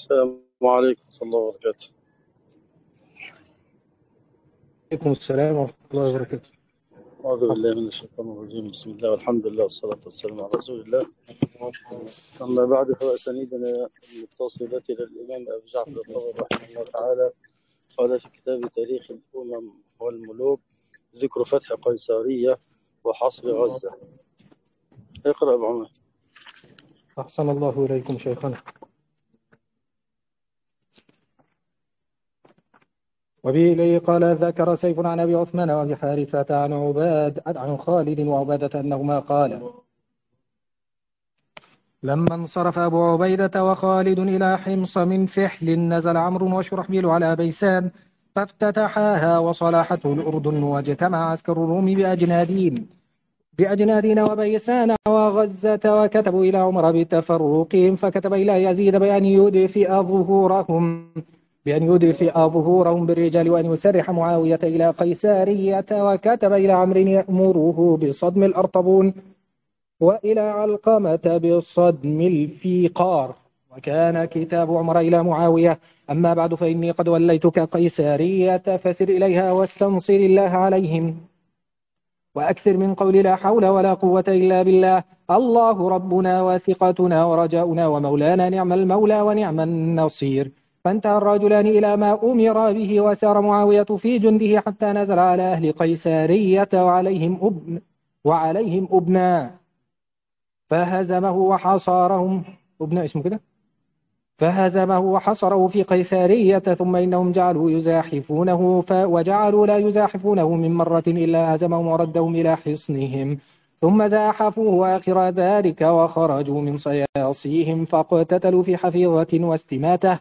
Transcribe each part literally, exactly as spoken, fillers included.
السلام عليكم ورحمة الله وبركاته. عليكم السلام ورحمة الله وبركاته. أعوذ بالله من الشيطان الرجيم. بسم الله والحمد لله والصلاة والسلام على رسول الله. أما بعد، فأسانيدنا المتصلة إلى الإمام أبي جعفر الطبري رحمه الله تعالى قال في كتاب تاريخ الأمم والملوك: ذكر فتح قيصرية وحصر غزة. اقرأ أبو عمر. أحسن الله إليكم شيخنا. وبه إليه قال: ذكر سيف عن أبي عثمان وأبي حارثة عن عباد عن خالد وعبادة أنهما قال: لما انصرف أبو عبيدة وخالد إلى حمص من فحل نزل عمرو وشرحبيل على بيسان فافتتحاها وصلاحته الأردن، واجتمع عسكر الروم بأجنادين بأجنادين وبيسان وغزة، وكتبوا إلى عمر بتفرقهم، فكتب إلى يزيد بأن يدفئ ظهورهم بأن يدفئ ظهورهم بالرجال، وأن يسرح معاوية إلى قيسارية، وكتب إلى عمرو يأمره بصدم الأرطبون، وإلى علقمة بصدم الفيقار. وكان كتاب عمر إلى معاوية: أما بعد فإني قد وليتك قيسارية، فسر إليها واستنصر الله عليهم، وأكثر من قول لا حول ولا قوة إلا بالله، الله ربنا وثقتنا ورجاؤنا ومولانا، نعم المولى ونعم النصير. فانتهى الرجلان إلى ما أمر به، وسار معاوية في جنده حتى نزل على أهل قيسارية وعليهم أبن وعليهم أبناء فهزمه وحصارهم أبناء اسمه كده فهزمه وحصره في قيسارية، ثم إنهم جعلوا يزاحفونه ف... وجعلوا لا يزاحفونه من مرة إلا هزمهم وردهم إلى حصنهم، ثم زاحفوه آخر ذلك وخرجوا من صياصيهم فاقتتلوا في حفيظة واستماتة،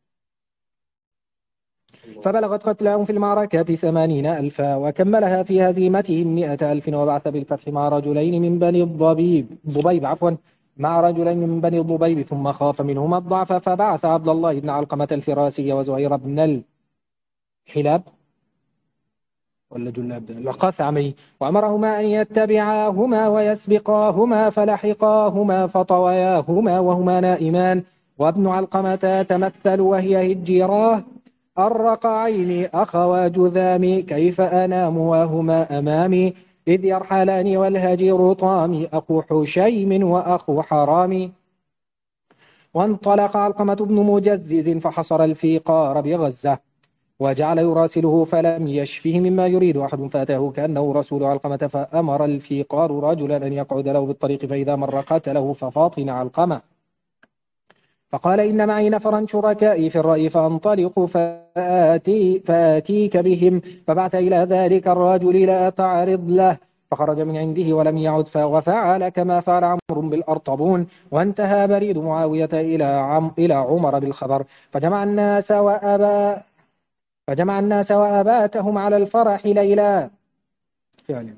فبلغت قتلاهم في المعركة ثمانين ألفا، وكملها في هزيمتهم مئة ألف، وبعث بالفتح مع رجلين من بني الضبيب ضبيب عفوا مع رجلين من بني الضبيب، ثم خاف منهما الضعف فبعث عبد الله بن علقمة الفراسي وزهير بن الحلاب ولا جلاب القثعمي، وأمرهما أن يتبعاهما ويسبقاهما، فلحقاهما فطوياهما وهما نائمان، وابن علقمة تمثل وهي هجيراه الرقعين أخوا جذام، كيف أنام وهما أمامي، إذ يرحلان والهجير طامي أخو حشيم وأخو حرام. وانطلق علقمة بن مجزز فحصر الفيقار بغزة، وجعل يراسله فلم يشفه مما يريد أحد، فأتاه كأنه رسول علقمة، فأمر الفيقار رجلا أن يقعد له بالطريق، فإذا مر قتله ففاطن علقمة، فقال: إن معي نفرا شركائي في الرأي، فأنطلق فآتي فآتيك بهم، فبعث إلى ذلك الرجل لا تعرض له، فخرج من عنده ولم يعد، وفعل كما فعل عمرو بالأرطبون. وانتهى بريد معاوية إلى عم إلى عمر بالخبر، فجمع الناس وأبا فجمع الناس وأباتهم على الفرح ليلا فعلا،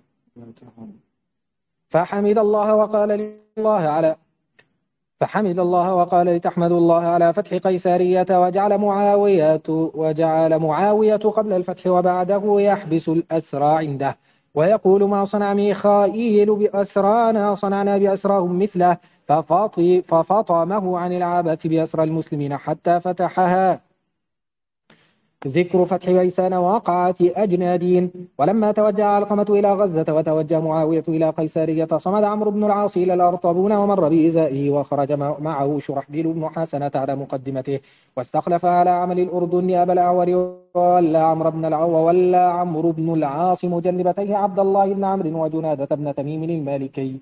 فحمد الله وقال الله على فحمد الله وقال لتحمدوا الله على فتح قيسارية، وجعل معاوية وجعل معاوية قبل الفتح وبعده يحبس الأسرى عنده، ويقول: ما صنع ميخائيل بأسرانا صنعنا بأسراهم مثله، ففاطي ففطمه عن العبث بأسرى المسلمين حتى فتحها. ذكر فتح بيسان وقعة أجنادين. ولما توجه علقمة إلى غزة وتوجه معاوية إلى قيسارية، صمد عمرو بن العاص إلى الأرطبون ومر بإزائه، وخرج معه شرحبيل بن حسنة على مقدمته، واستخلف على عمل الأردن أبا الأعور، ولا عمرو بن العو ولا عمرو بن العاص مجنبتيه عبد الله بن عمرو وجنادة بن تميم المالكي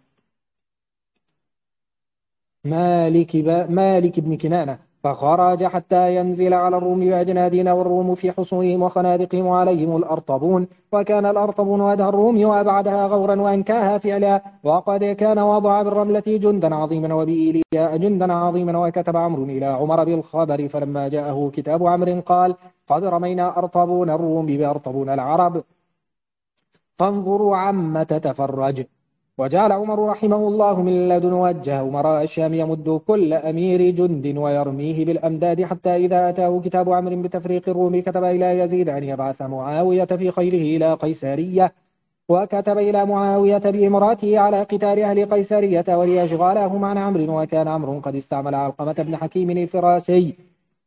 مالك, مالك بن كنانة، فخرج حتى ينزل على الروم بأجنادين، والروم في حصونهم وخنادقهم وعليهم الأرطبون، وكان الأرطبون أدهى الروم وأبعدها غورا وأنكاها فعلا، وقد كان وضع بالرملة جندا عظيما وبإيلياء جندا عظيما. وكتب عمرو إلى عمر بالخبر، فلما جاءه كتاب عمرو قال: قد رمينا أرطبون الروم بأرطبون العرب، فانظروا عم تتفرج. وجعل عمر رحمه الله من لدن وجه أمراء الشام يمد كل أمير جند ويرميه بالأمداد، حتى إذا أتاه كتاب عمرو بتفريق الروم كتب إلى يزيد أن يبعث معاوية في خيله إلى قيسارية، وكتب إلى معاوية بإمراته على قتال أهل قيسارية وليشغلهم عن عمرو. وكان عمرو قد استعمل علقمة بن حكيم الفراسي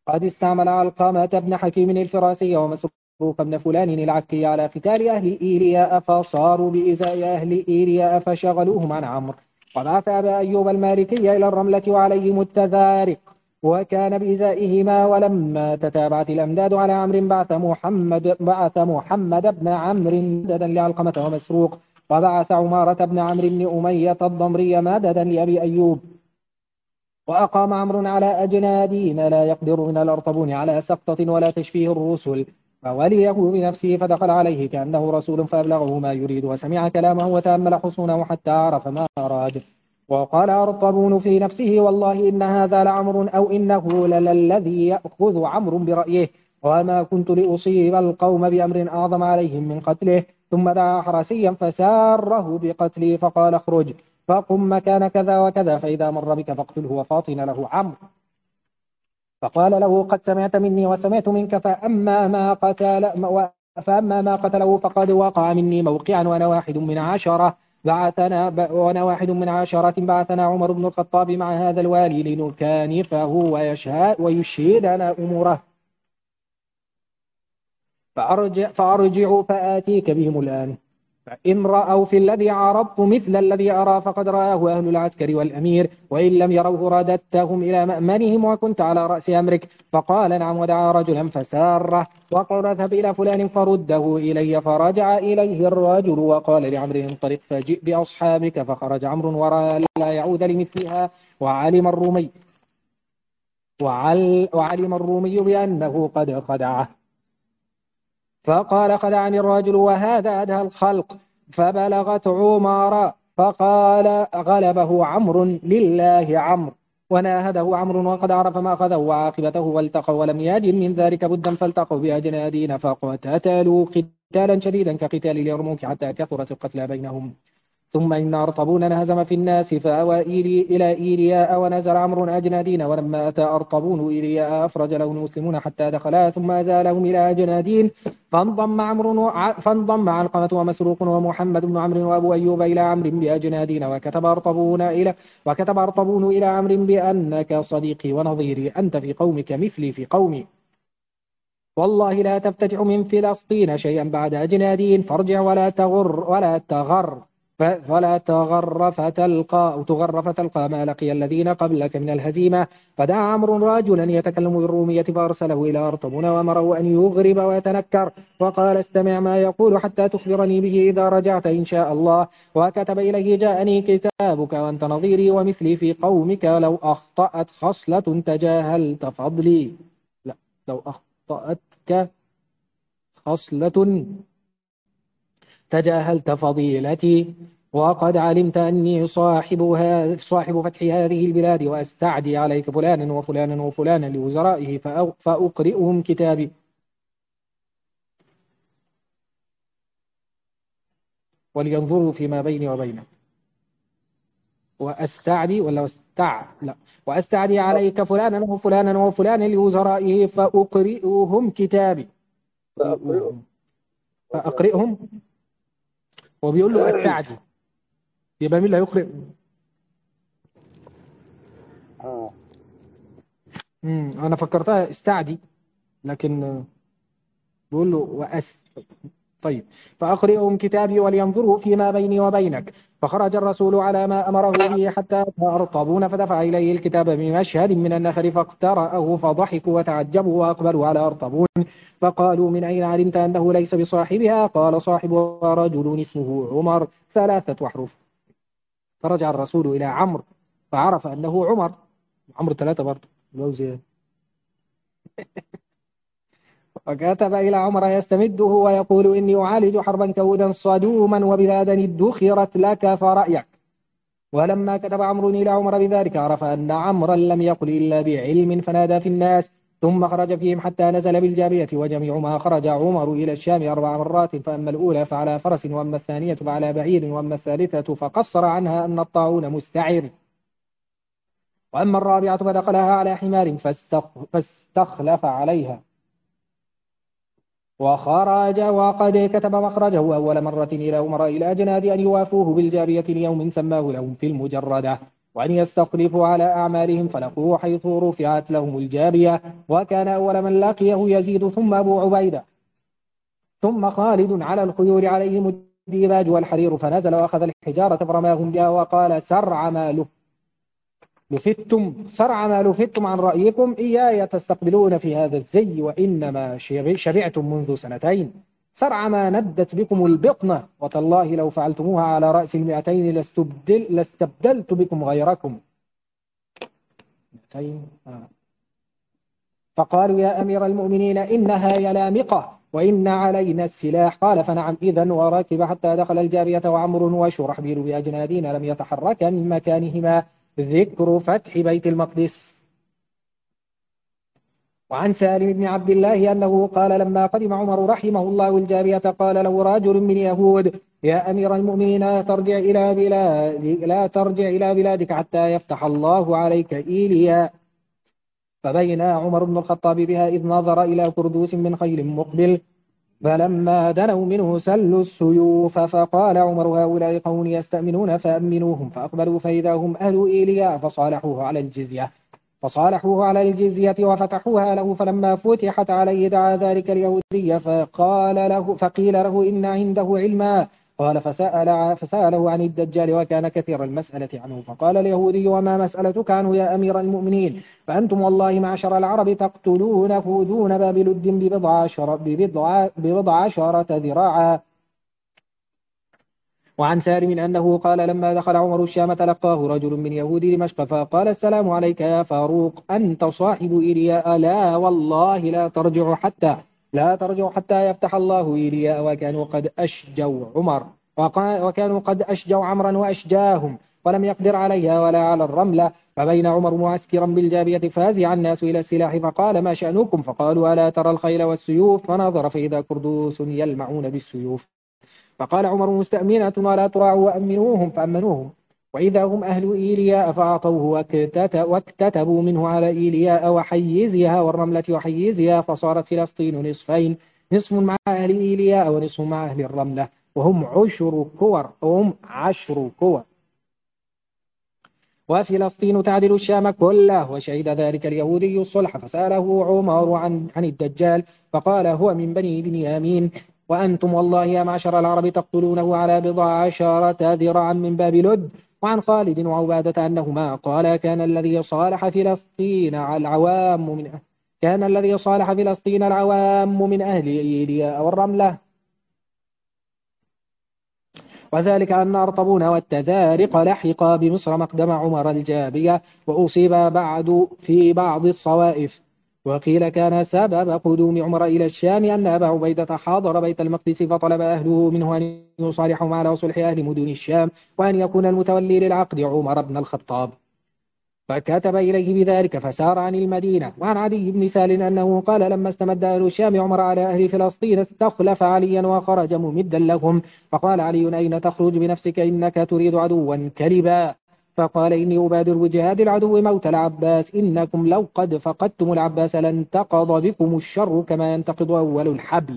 قد استعمل علقمة بن حكيم الفراسي ومسروق بن فلان العكي على قتال أهل إيلياء، فصاروا بإزاء أهل إيلياء فشغلوهم عن عمرو. وبعث أبا أيوب المالكي إلى الرملة وعليهم التذارق، وكان بإزائهما. ولما تتابعت الأمداد على عمرو بعث محمد بعث محمد بن عمرو مددا لعلقمة ومسروق، وبعث عمارة بن عمرو بن أمية الضمري مددا لأبي أيوب. وأقام عمرو على أجنادين لا يقدر من الأرطبون على سقطة ولا تشفيه الرسل، فوليه بنفسه فدخل عليه كأنه رسول فأبلغه ما يريد، وسمع كلامه وتأمل حصونه حتى عرف ما أراد. وقال أرطبون في نفسه والله إن هذا لعمر أو إنه للذي يأخذ عمرو برأيه، وما كنت لأصيب القوم بأمر أعظم عليهم من قتله. ثم دعا حرسيا فساره بقتله فقال اخرج فقم مكان كذا وكذا، فإذا مر بك فاقتله. وفاطن له عمرو فقال له قد سمعت مني وسمعت منك، فأما ما قتل فأما ما قتله فقد وقع مني موقعا، وأنا واحد من عشرة بعثنا وأنا واحد من عشرة بعثنا عمر بن الخطاب مع هذا الوالي لنكانفه ويشهد ويشهدنا أموره، فأرجع, فأرجع فآتيك بهم الآن. فإن رأوا في الذي عرضت مثل الذي أرى فقد رآه أهل العسكر والأمير، وإن لم يروه رددتهم إلى مأمنهم وكنت على رأس أمرك. فقال نعم، ودعا رجلا فساره وقال اذهب إلى فلان فرده إلي. فرجع إليه الرجل وقال لعمرو انطلق فجئ بأصحابك. فخرج عمرو ورأى لا يعود لمثلها، وعلم الرومي وعل وعلم الرومي بأنه قد خدعه، فقال خدعني الرجل وهذا أدهى الخلق. فبلغت عمر فقال غلبه عمرو لله عمرو، وناهده عمرو وقد عرف ما أخذه وعاقبته، والتقوا ولم يجد من ذلك بدا، فالتقوا بأجنادين فقتتلوا قتالا شديدا كقتال اليرموك حتى كثرت القتلى بينهم. ثم إن أرطبون انهزم في الناس فأوى إيلي إلى إيلياء، ونزل عمرو أجنادين. ولما أتى أرطبون إيلياء أفرج له المسلمون حتى دخلا، ثم أزالهم إلى أجنادين. فانضم عمرو فانضم علقمة ومسروق ومحمد بن عمرو وأبو أيوب إلى عمرو بأجنادين. وكتب أرطبون إلى وكتب أرطبون إلى عمرو بأنك صديقي ونظيري، أنت في قومك مثلي في قومي، والله لا تفتتح من فلسطين شيئا بعد أجنادين، فارجع ولا تغر ولا تغر فلا تغر فتلقى أو تغر فتلقى ما لقي الذين قبلك من الهزيمة. فدعا عمرو رجلا يتكلم بالرومية فأرسله إلى أرطبون وأمره أن يغرب ويتنكر، وقال استمع ما يقول حتى تخبرني به إذا رجعت إن شاء الله. وكتب إليه جاءني كتابك وأنت نظيري ومثلي في قومك، لو أخطأت خصلة تجاهلت فضلي لا لو أخطأتك خصلة تجاهلت فضيلتي، وقد علمت أني صاحب, صاحب فتح هذه البلاد، وأستعدي عليك فلانا وفلانا وفلانا لوزرائه فأقرئهم كتابي. ولينظروا فيما بيني وبينك. وأستعدي ولا استع لا وأستعدي عليك فلانا وفلانا وفلانا لوزرائه فأقرئهم كتابي. فأقرئهم فأقرئهم وبيقول له أستعدي، يبقى مين اللي هيقرئ؟ آه. امم انا فكرتها استعدي، لكن بيقول له وأس. طيب فأقرئهم كتابي ولينظروا فيما بيني وبينك. فخرج الرسول على ما أمره به حتى أتى أرطبون، فدفع إليه الكتاب بمشهد من النخل فاقترأه، فضحكوا وتعجبوا وأقبلوا على أرطبون فقالوا من أين علمت أنه ليس بصاحبها؟ قال صاحبها رجل اسمه عمر ثلاثة أحرف. فرجع الرسول إلى عمرو فعرف أنه عمر. عمرو ثلاثة برضه لو زيادة. وكتب إلى عمر يستمده ويقول إني أعالج حربا كودا صدوما وبلادا ادخرت لك فرأيك. ولما كتب عمرو إلى عمر بذلك عرف أن عمرا لم يقل إلا بعلم، فنادى في الناس ثم خرج فيهم حتى نزل بالجابية. وجميع ما خرج عمر إلى الشام أربع مرات، فأما الأولى فعلى فرس، وأما الثانية فعلى بعير، وأما الثالثة فقصر عنها أن الطاعون مستعر، وأما الرابعة فدخلها على حمار فاستخلف عليها. وخرج وقد كتب مخرجه أول مرة إلى أمراء الأجناد أن يوافوه بالجارية ليوم سماه لهم في المجردة. وأن يستخلفوا على أعمالهم فلقوه حيث رفعت لهم الجابية. وكان أول من لقيه يزيد ثم أبو عبيدة ثم خالد على الخيول عليهم الديباج والحرير، فنزل وأخذ الحجارة فرماهم بها وقال سرع ما لفتم سرع ما لفتم عن رأيكم إياي تستقبلون في هذا الزي وإنما شبعتم منذ سنتين. سرع ما ندت بكم البطنة، وتالله لو فعلتموها على رأس المئتين لاستبدل لاستبدلت بكم غيركم. فقالوا يا أمير المؤمنين إنها يلامقة وإن علينا السلاح. قال فنعم إذن، وركب حتى دخل الجارية وعمر وشرحبيل بأجنادين لم يتحركا من مكانهما، ذكر فتح بيت المقدس. وعن سالم بن عبد الله أنه قال لما قدم عمر رحمه الله الجارية قال له رجل من يهود يا أمير المؤمنين لا ترجع إلى بلاد لا ترجع إلى بلادك حتى يفتح الله عليك إيليا. فبين عمر بن الخطاب بها إذ نظر إلى كردوس من خيل مقبل، فلما دنوا منه سلوا السيوف، فقال عمر هؤلاء قوم يستأمنون فأمنوهم، فأقبلوا فإذا هم أهل إيليا فصالحوه على الجزية فصالحوه على الجزية وفتحوها له. فلما فتحت عليه دعا ذلك اليهودي فقال له فقيل له إن عنده علما، قال فسأل فسأله عن الدجال وكان كثير المسألة عنه. فقال اليهودي وما مسألتك عنه يا أمير المؤمنين؟ فأنتم والله معشر العرب تقتلونه دون باب لد ببضع عشر ببضع, ببضع عشرة ذراعا. وعن سالم أنه قال لما دخل عمر الشام تلقاه رجل من يهود دمشق فقال السلام عليك يا فاروق أنت صاحب إيلياء؟ لا والله لا ترجع حتى لا ترجع حتى يفتح الله إيلياء. وكانوا قد أشجوا عمر وكانوا قد أشجوا عمرا وأشجاهم ولم يقدر عليها ولا على الرملة. فبين عمر معسكرا بالجابية فازع الناس إلى السلاح فقال ما شأنكم؟ فقالوا ألا ترى الخيل والسيوف؟ فنظر فإذا كردوس يلمعون بالسيوف. فقال عمر مستأمنة ولا تراعوا وأمنوهم، فأمنوهم وإذا هم أهل إيلياء فأعطوه واكتتبوا منه على إيلياء وحيزها والرملة وحيزها، فصارت فلسطين نصفين، نصف مع أهل إيلياء ونصف مع أهل الرملة، وهم عشر كور وهم عشر كور. وفلسطين تعدل الشام كله. وشهد ذلك اليهودي الصلح فسأله عمر عن, عن الدجال فقال هو من بني بنيامين، وأنتم والله يا معشر العرب تقتلونه على بضع عشرة ذراعا من باب لد. وعن خالد وعبادة أنهما قال كان الذي صالح فلسطين العوام من كان الذي صالح فلسطين العوام من أهل إيلياء والرملة، وذلك أن أرطبون والتذارق لحق بمصر مقدم عمر الجابية، وأصيب بعد في بعض الصوائف. وقيل كان سبب قدوم عمر إلى الشام أن أبا عبيدة حاضر بيت المقدس فطلب أهله منه أن يصالحهم على صلح أهل مدن الشام، وأن يكون المتولي للعقد عمر بن الخطاب، فكتب إليه بذلك فسار عن المدينة. وعن عدي بن سال أنه قال لما استمد أهل الشام عمر على أهل فلسطين استخلف عليا وخرج ممدا لهم، فقال علي أين تخرج بنفسك إنك تريد عدوا كلبا؟ فقال إني أبادر بجهاد العدو موت العباس، إنكم لو قد فقدتم العباس لانتقض بكم الشر كما ينتقض أول الحبل.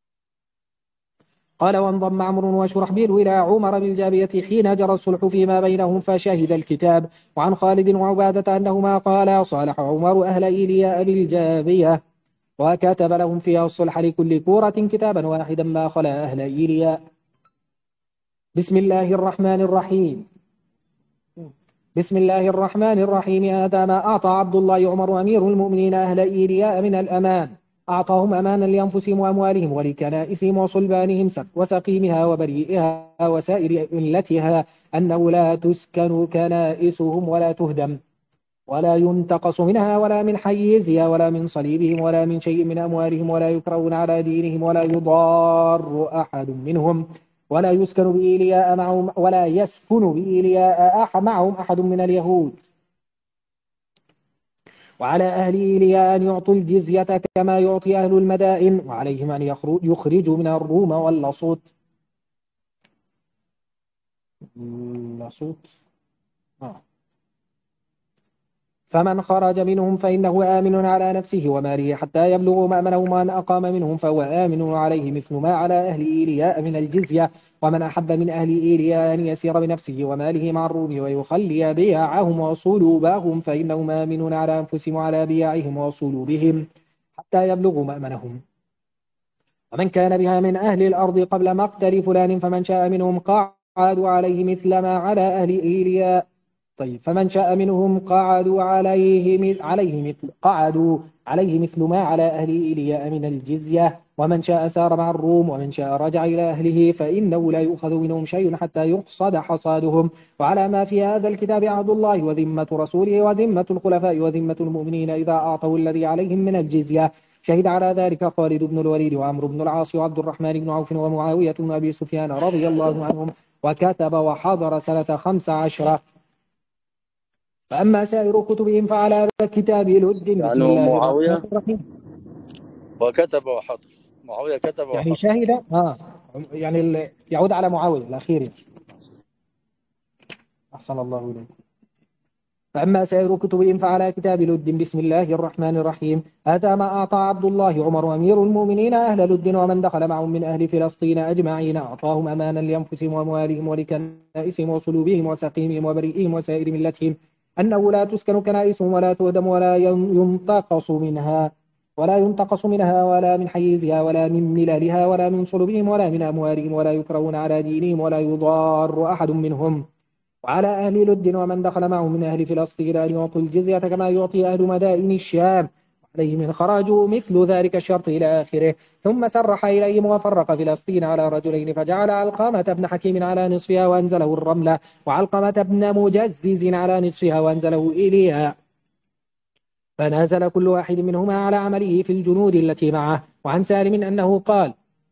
قال وانضم عمرو وشرحبيل إلى عمر بالجابية حين جرى الصلح فيما بينهم فشهد الكتاب. وعن خالد وعبادة أنهما قالا صالح عمر أهل إيلياء بالجابية وكتب لهم فيها الصلح لكل كورة كتابا واحدا ما خلا أهل إيلياء. بسم الله الرحمن الرحيم بسم الله الرحمن الرحيم هذا ما أعطى عبد الله عمر أمير المؤمنين أهل إيلياء من الأمان، أعطاهم أمانا لأنفسهم وأموالهم ولكنائسهم وصلبانهم وسقيمها وبريئها وسائر إلتها، أنه لا تسكن كنائسهم ولا تهدم ولا ينتقص منها ولا من حيزها ولا من صليبهم ولا من شيء من أموالهم، ولا يكرهون على دينهم ولا يضار أحد منهم، ولا يسكن بإيلياء معهم ولا يسكن بإيلياء معهم أحد من اليهود. وعلى أهل إيلياء أن يعطوا الجزية كما يعطي أهل المدائن، وعليهم أن يخرجوا من الروم واللصوت اللصوت آه. فمن خرج منهم فإنه آمن على نفسه وماله حتى يبلغوا مأمنه، ومن أقام منهم فهو آمن عليه مثل ما على أهل إيلياء من الجزية. ومن أحب من أهل إيلياء أن يسير بنفسه وماله مع الروم ويخلي بيعهم وصلوبهم فإنهم آمنون على أنفسهم وعلى بيعهم وصلوبهم حتى يبلغوا مأمنهم. ومن كان بها من أهل الأرض قبل مقتل فلان فمن شاء منهم قعدوا عليه مثل ما على أهل إيلياء. طيب فمن شاء منهم قعدوا عليه عليه مثل قعدوا عليه مثل ما على أهل إيلياء من الجزية. ومن شاء سار مع الروم ومن شاء رجع إلى أهله فإنه لا يؤخذ منهم شيء حتى يقصد حصادهم. وعلى ما في هذا الكتاب عهد الله وذمة رسوله وذمة الخلفاء وذمة المؤمنين إذا أعطوا الذي عليهم من الجزية. شهد على ذلك خالد بن الوليد وعمرو بن العاص وعبد الرحمن بن عوف ومعاوية بن أبي سفيان رضي الله عنهم، وكتب وحضر سنة خمس عشرة. فأما سائر كتبهم فعلى كتاب لد بسم يعني الله معاوية الرحمن الرحيم. وكتب وحضر. معاوية كتب يعني وحضر. شهد آه يعني ال- يعود على معاوية الأخير يعني. أحسن الله إليك. فأما سائر كتبهم فعلى كتاب لد بسم الله الرحمن الرحيم. هذا ما أعطى عبد الله عمر أمير المؤمنين أهل لد ومن دخل معهم من أهل فلسطين أجمعين، أعطاهم أمانا لأنفسهم وأموالهم ولكنائسهم وصلوبهم وسقيمهم وبريئهم وسائر ملتهم، أنه لا تسكن كنائسهم ولا تهدم ولا ينتقص منها ولا ينتقص منها ولا من حيزها ولا من ملالها ولا من صلبهم ولا من أموالهم، ولا يكرهون على دينهم ولا يضار أحد منهم. وعلى أهل لد ومن دخل معه من أهل فلسطين أن يعطوا الجزية كما يعطي أهل مدائن الشام، عليهم إن خرجوا مثل ذلك الشرط إلى آخره. ثم سرح إليهم وفرق فلسطين على رجلين، فجعل علقمة بن حكيم على نصفها وأنزله الرملة، وعلقمة بن مجزز على نصفها وأنزله إليها، فنازل كل واحد منهما على عمله في الجنود التي معه. وعن سالم أنه قال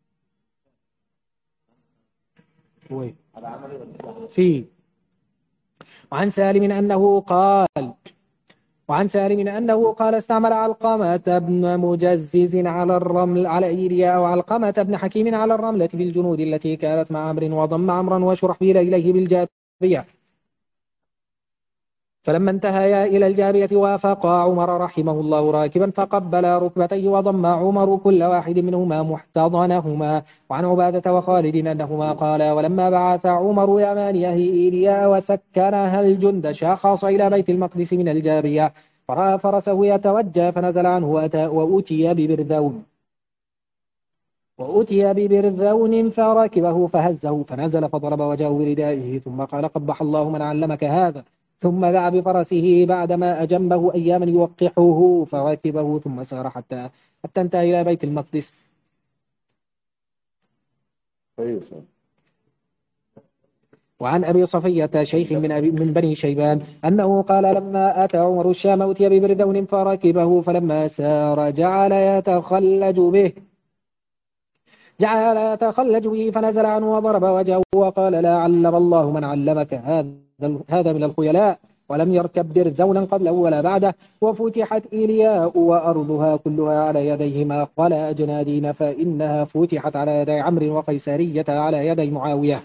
في وعن سالم أنه قال وعن سالم أنه قال استعمل علقمة بن مجزز على الرمل على إيليا أو علقمة بن حكيم على الرملة في الجنود التي كانت مع عمرو، وضم عمرا وشرحبيل إليه بالجابية. فلما انتهيا إلى الجابية وافقا عمر رحمه الله راكبا فقبلا ركبتيه، وضم عمر كل واحد منهما محتضنهما. وعن عبادة وخالد أنهما قالا ولما بعث عمر يمانيه إيليا وسكنها الجند شخص إلى بيت المقدس من الجابية، فرأى فرسه يتوجه فنزل عنه وأتى وأتي ببرذون وأتي ببرذون فركبه فهزه فنزل فضرب وجهه بردائه ثم قال قبح الله من علمك هذا، ثم دعا بفرسه بعدما أجنبه أياما يوقحه فركبه ثم سار حتى حتى انتهى إلى بيت المقدس. وعن أبي صفية شيخ من, أبي من بني شيبان أنه قال لما أتى عمر الشام أتي ببردون فركبه فلما سار جعل يتخلج به جعل يتخلج به فنزل عنه وضرب وجهه وقال لا علم الله من علمك هذا هذا من الخيلاء، ولم يركب برزونا قبله ولا بعده. وفتحت إيلياء وأرضها كلها على يديهما قال أجنادين، فإنها فتحت على يدي عمرو وقيسارية على يدي معاوية.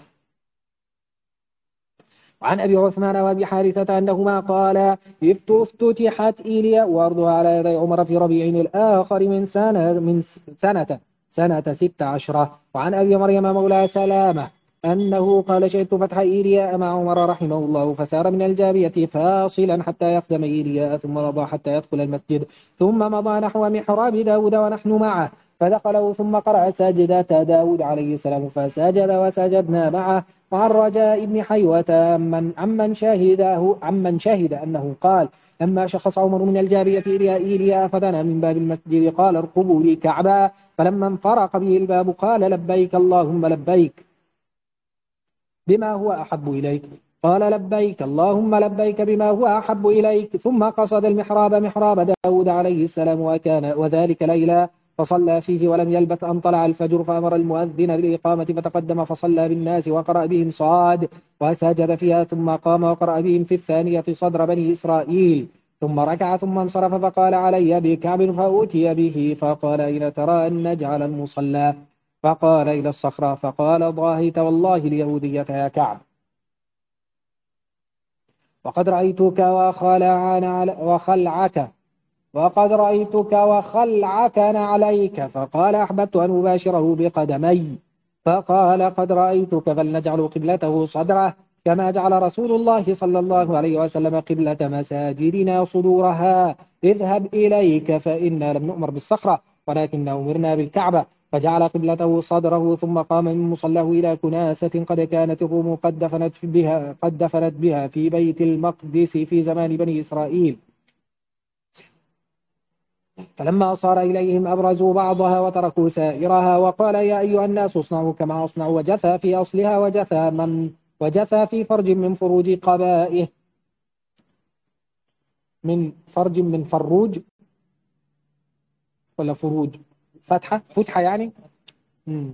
وعن أبي عثمان وأبي حارثة أنهما قالا افتتحت إيلياء وأرضها على يدي عمر في ربيع الآخر من سنة من سنة سنة ست عشرة. وعن أبي مريم مولى سلامة أنه قال شهدت فتح إيلياء مع عمر رحمه الله، فسار من الجابية فاصلا حتى يخدم إيلياء ثم مضى حتى يدخل المسجد، ثم مضى نحو محراب داود ونحن معه فدخله ثم قرأ سجدة داود عليه السلام فسجد وسجدنا معه. وعن رجاء بن حيوة من عمن شهده عمن شهد أنه قال لما شخص عمر من الجارية إلى إيليا فتنا من باب المسجد قال اركبوا لي كعبا، فلما انفرق به الباب قال لبيك اللهم لبيك بما هو أحب إليك، قال لبيك اللهم لبيك بما هو أحب إليك، ثم قصد المحراب محراب داود عليه السلام وكان وذلك ليلا فصلى فيه ولم يلبث أن طلع الفجر، فأمر المؤذن بالإقامة فتقدم فصلى بالناس وقرأ بهم صاد وسجد فيها، ثم قام وقرأ بهم في الثانية صدر بني إسرائيل، ثم ركع ثم انصرف فقال علي بكعب فأوتي به فقال أين ترى أن نجعل المصلى؟ فقال إلى الصخرة، فقال ضاهيت والله اليهودية يا كعب. وقد رأيتك وخلعنا وخلعك وقد رأيتك وخلعك عليك. فقال أحببت أن أباشره بقدمي. فقال قد رأيتك فلنجعل قبلته صدره كما جعل رسول الله صلى الله عليه وسلم قبلة مساجدنا صدورها. اذهب إليك فإنا لم نؤمر بالصخرة ولكننا أمرنا بالكعبة. فجعل قبلته صدره ثم قام من مصلاه إلى كناسة قد كانت الروم قد دفنت بها, قد دفنت بها في بيت المقدس في زمان بني إسرائيل. فلما صار إليهم أبرزوا بعضها وتركوا سائرها. وقال يا أيها الناس اصنعوا كما أصنع. وجثى في أصلها وجثى من وجثى في فرج من فروج قبائه من فرج من فروج ولا فروج فتحة فتحة يعني. مم.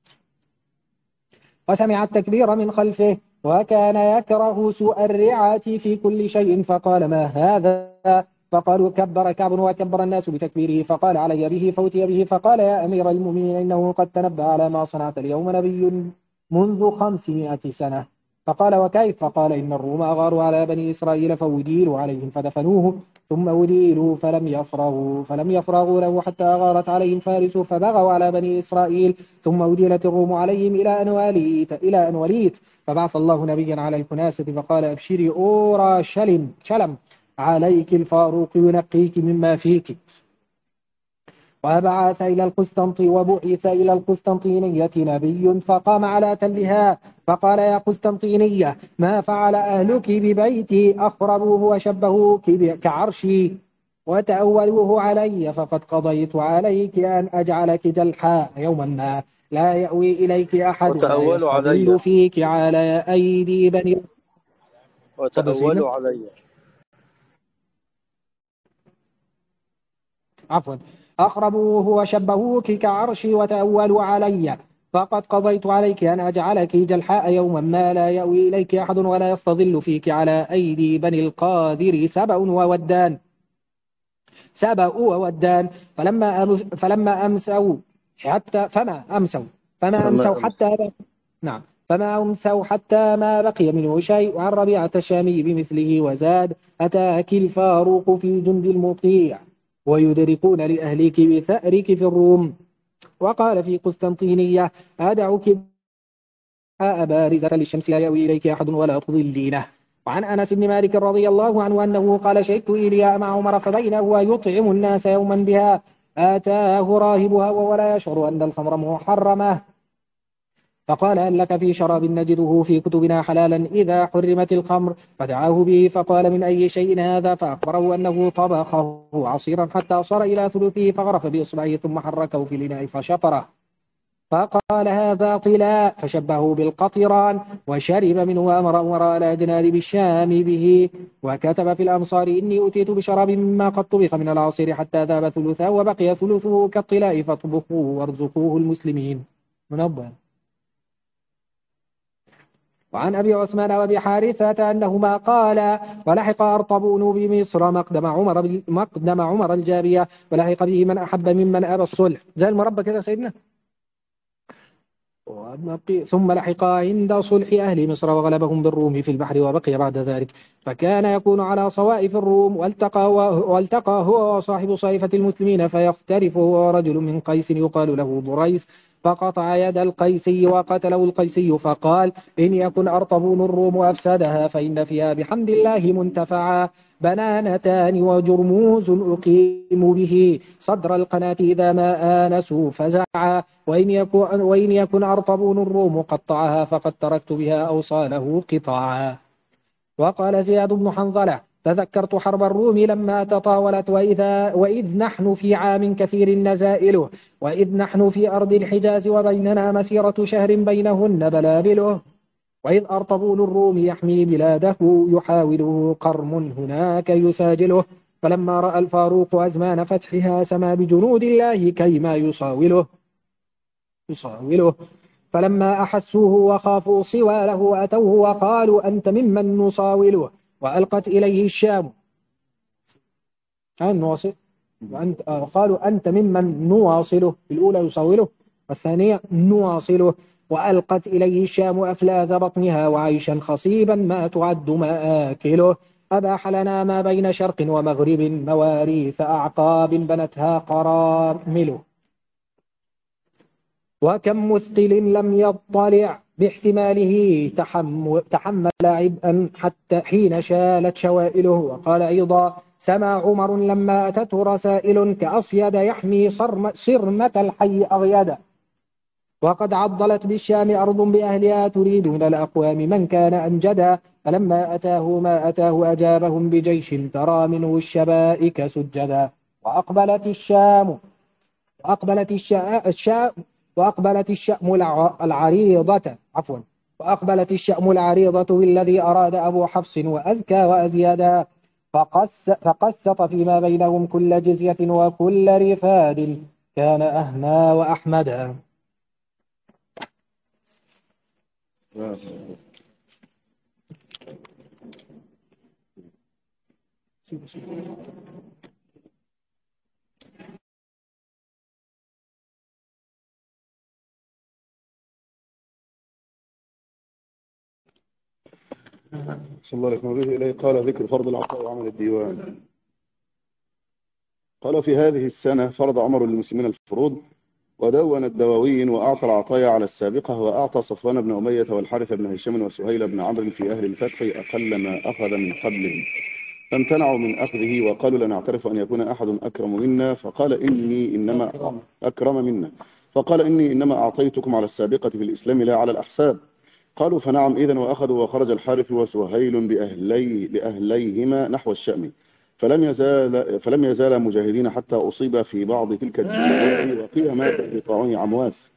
وسمع التكبير من خلفه وكان يكره سوء الرعاة في كل شيء. فقال ما هذا؟ فقالوا كبر كعب وكبر الناس بتكبيره. فقال علي به فأتي به. فقال يا أمير المؤمنين إنه قد تنبأ على ما صنعت اليوم نبي منذ خمسمائة سنة. فقال وكيف؟ فقال إن الروم أغاروا على بني إسرائيل فوديلوا عليهم فدفنوه ثم وديلوا فلم يفرغوا فلم يفرغوا له حتى أغارت عليهم فارس فبغوا على بني إسرائيل ثم وديلت الروم عليهم إلى أن وليت إلى أن وليت فبعث الله نبيا على الكناسة فقال أبشري أورا شلم شلم عليك الفاروق ينقيك مما فيك. وبعث إلى القسطنطي وبعث إلى القسطنطينية نبي فقام على تلها فقال يا قسطنطينية ما فعل أهلك ببيتي؟ أخربوه وشبهوك كعرشي وتأولوه علي. فقد قضيت عليك أن أجعلك جلحاء يوما ما لا يأوي إليك أحد ولا يستظل فيك على أيدي بني. وتأولوا علي عفوا أخربوه وشبهوك كعرشي وتأولوا علي. فقد قضيت عليك أن أجعلك جلحاء يوما ما لا يأوي إليك أحد ولا يستظل فيك على أيدي بني القادر سبأ وودان سبأ وودان فلما أمس فلما أمسوا حتى فما أمسوا فما أمسوا حتى نعم فما أمسوا حتى ما بقي منه شيء. وعن ربيعة الشامي بمثله وزاد أتاك الفاروق في جند المطيع ويدركون لأهلك بثأرك في الروم. وقال في قسطنطينية أدعوك بارزة للشمس لا يأوي إليك أحد ولا تضلينه. وعن أنس بن مالك رضي الله عنه أنه قال شهدت إيلياء مع عمر فبينه يطعم الناس يوما بها آتاه راهبها وهو لا يشعر أن الخمر محرمة فقال هل لك في شراب نجده في كتبنا حلالا إذا حرمت الخمر؟ فدعاه به فقال من أي شيء هذا؟ فأخبره أنه طبخه عصيرا حتى صار إلى ثلثه فغرف بإصبعه ثم حركه في الإناء فشطره فقال هذا طلاء فشبهه بالقطران وشرب منه وأمر أمراء الأجناد بالشام به. وكتب في الأمصار إني أتيت بشراب مما قد طبخ من العصير حتى ذاب ثلثه وبقي ثلثه كالطلاء فاطبخوه وارزقوه المسلمين. منبه. وعن أبي عثمان وأبي حارثة أنهما قالا ولحق أرطبون بمصر مقدم عمر مقدم عمر الجارية ولحق به من أحب ممن أبى الصلح زي المربى كده سيدنا. ثم لحق عند صلح أهل مصر وغلبهم بالروم في البحر وبقي بعد ذلك فكان يكون على صوائف الروم والتقى, والتقى هو وصاحب صائفة المسلمين فيختلف هو رجل من قيس يقال له ضريس فقطع يد القيسي وقتله القيسي فقال إن يكن أرطبون الروم أفسدها فإن فيها بحمد الله منتفعا بنانتان وجرموز أقيم به صدر القناة إذا ما آنسوا فزعا وإن يكن, وإن يكن أرطبون الروم قطعها فقد تركت بها أوصاله قطعا. وقال زياد بن حنظلة تذكرت حرب الروم لما تطاولت وإذا وإذ نحن في عام كثير نزائله وإذ نحن في أرض الحجاز وبيننا مسيرة شهر بينهن بلابله وإذ أرطبون الروم يحمي بلاده يحاوله قرم هناك يساجله فلما رأى الفاروق أزمان فتحها سما بجنود الله كيما يصاوله يصاوله فلما أحسوه وخافوا صواله أتوه وقالوا أنت ممن نصاوله وألقت إليه الشام نواصل وأنت قالوا أنت ممن نواصله الأولى يصاوله والثانية نواصله وألقت إليه الشام أفلاذ بطنها وعيشا خصيبا ما تعد مآكله. أباح لنا ما بين شرق ومغرب مواريث أعقاب بنتها قرامله. وكم مثقل لم يطلع باحتماله تحمل عبئا حتى حين شالت شوائله. وقال أيضا سمع عمر لما أتته رسائل كأصيد يحمي صرمة الحي أغيدا. وقد عضلت بالشام أرض بأهلها تريد من الأقوام من كان أنجدا. فلما أتاه ما أتاه أجابهم بجيش ترى منه الشبائك سجدا. وأقبلت الشام وأقبلت الشام وأقبلت الشأم العريضة عفوا وأقبلت الشأم العريضة بالذي أراد أبو حفص وأذكى وأزيدا. فقس فقسط فيما بينهم كل جزية وكل رفاد كان أهنا وأحمدا. صلى الله عليه وسلم إليه قال ذكر فرض العطاء وعمل الديوان. قال في هذه السنة فرض عمر للمسلمين الفروض ودون الدواوين وأعطى العطايا على السابقة وأعطى صفوان بن أمية والحارث بن هشام وسهيل بن عمرو في أهل الفتح أقل ما أخذ من قبلهم فامتنعوا من أخذه وقالوا لا نعترف أن يكون أحد أكرم منا فقال إني إنما أكرم منا فقال إني إنما أعطيتكم على السابقة في الإسلام لا على الأحساب. قالوا فنعم إذن وأخذوا وخرج الحارث وسهيل بأهلي بأهليهما نحو الشأم فلم يزال فلم يزال مجاهدين حتى أصيب في بعض تلك الديوان وقيل مات في طاعون عمواس.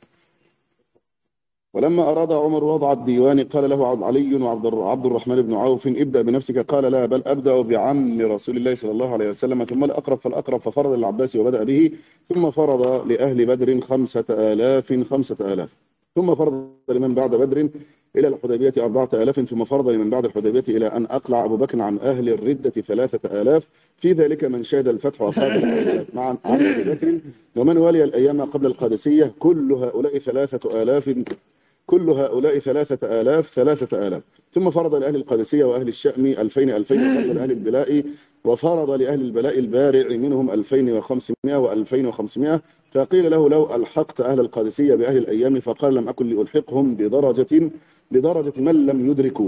ولما أراد عمر وضع الديوان قال له علي وعبد الرحمن بن عوف ابدأ بنفسك قال لا بل أبدأ بعم رسول الله صلى الله عليه وسلم ثم الأقرب فالأقرب ففرض للعباس وبدأ به ثم فرض لأهل بدر خمسة آلاف خمسة آلاف ثم فرض لمن بعد بدر إلى الحديبية أربعة آلاف ثم فرض لمن بعد الحديبية إلى أن أقلع أبو بكر عن أهل الردة ثلاثة آلاف في ذلك من شهد الفتح وأخذ مع عن أبي بكر ومن ولي الأيام قبل القادسية كل هؤلاء ثلاثة آلاف كل هؤلاء ثلاثة آلاف ثلاثة آلاف ثم فرض لأهل القادسية وأهل الشأم ألفين ألفين وفرض لأهل البلاء وفرض لأهل البلاء البارع منهم ألفين وخمسمائة وألفين وخمسمائة فقيل له لو ألحقت أهل القادسية بأهل الأيام فقال لم أكن لألحقهم بدرجة بدرجة من لم يدركوا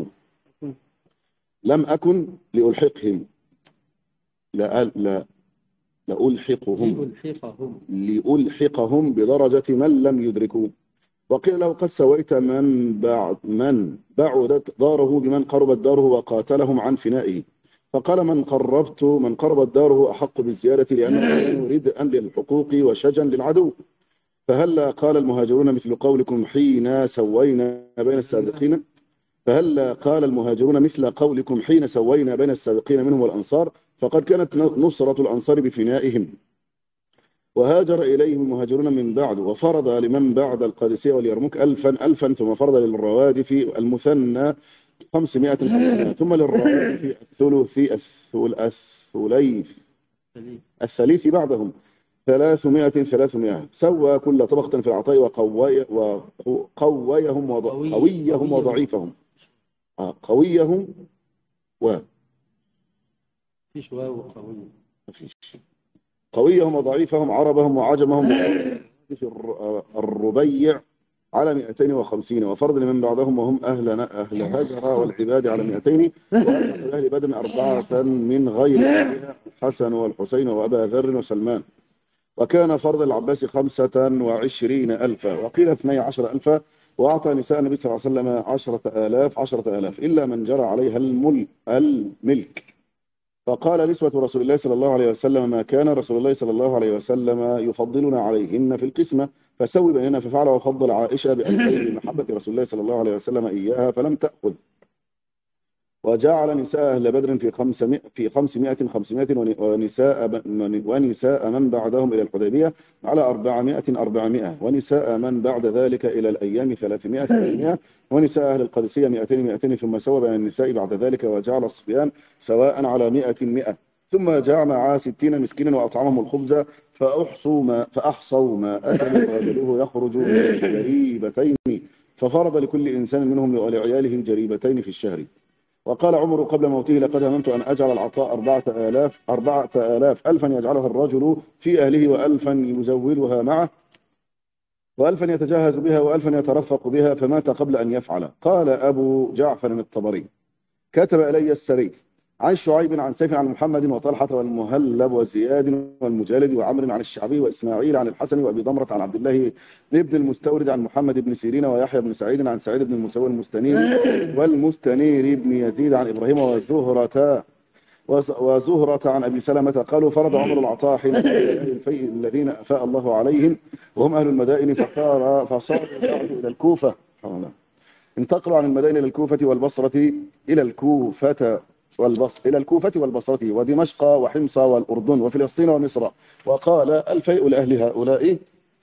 لم أكن لألحقهم لا لا لألحقهم لألحقهم بدرجة من لم يدركوا. وقيل له قد سويت من بعد من بعدت داره بمن قربت داره وقاتلهم عن فنائه فقال من قربت من قربت داره أحق بالزيارة لأنه كان ردءا للحقوق وشجا للعدو. فهلا قال المهاجرون مثل قولكم حين سوينا بين السابقين فهلا قال المهاجرون مثل قولكم حين سوينا بين السابقين منهم والأنصار فقد كانت نصرة الأنصار بفنائهم وهاجر إليهم المهاجرون من بعد وفرض لمن بعد القادسية واليرموك ألفا ألفا ثم فرض للروادف المثنى خمسمائة ثم للروادف الثلث الثليث الثليث بعدهم ثلاثمائة ثلاثمائة سوى كل طبقة في العطاء وقوي وقويهم وقويهم وضعيفهم قويهم و فيش واو قوي قويهم وضعيفهم عربهم وعجمهم في الربيع على مئتين وخمسين وفرض لمن بعدهم وهم أهل أهل هجر والعباد على مئتين وأهل بدر أربعة من غير أهلها الحسن والحسين وأبا ذر وسلمان وكان فرض العباس خمسة وعشرين ألفا وقيل اثني عشر ألفا وأعطى نساء النبي صلى الله عليه وسلم عشرة آلاف عشرة آلاف إلا من جرى عليها المل الملك. فقال نسوة رسول الله صلى الله عليه وسلم ما كان رسول الله صلى الله عليه وسلم يفضلنا عليهن في القسمة فسوي بيننا ففعل وفضل عائشة بألفين بمحبة رسول الله صلى الله عليه وسلم إياها فلم تأخذ وجعل نساء أهل بدر في خمسمائة في خمسمائة خمسمائة ونساء ونساء من بعدهم إلى الحديبية على أربعمائة أربعمائة ونساء من بعد ذلك إلى الأيام ثلاثمائة ثلاثمائة ونساء أهل القادسية مئتين مئتين ثم سوى بين النساء بعد ذلك وجعل الصبيان سواء على مئة مئة ثم جمع ستين مسكينا وأطعمهم الخبز فأحصوا ما فأحصوا ما أكلوا فوجدوه يخرج من جريبتين ففرض لكل إنسان منهم ولعياله جريبتين في الشهر. وقال عمر قبل موته لقد هممت أن أجعل العطاء أربعة آلاف, أربعة آلاف ألفا يجعلها الرجل في أهله وألفا يزولها معه وألفا يتجهز بها وألفا يترفق بها، فمات قبل أن يفعل. قال أبو جعفر الطبري كتب إلي السري عن شعيب عن سيف عن محمد وطلحة والمهلب وزياد والمجالد وعمر عن الشعبي وإسماعيل عن الحسن وأبي ضمرة عن عبد الله بن المستورد عن محمد بن سيرين ويحيى بن سعيد عن سعيد بن المسوي المستنير والمستنير بن يزيد عن إبراهيم وزهرة وزهرة عن أبي سلمة قالوا فرض عمر العطاء حين الفيء الذين أفاء الله عليهم وهم أهل المدائن فصار فصار إلى الكوفة. انتقلوا عن المدائن إلى الكوفة والبصرة إلى الكوفة والبصرة إلى الكوفة والبصرة ودمشق وحمص والأردن وفلسطين ومصر. وقال الفيء لأهل هؤلاء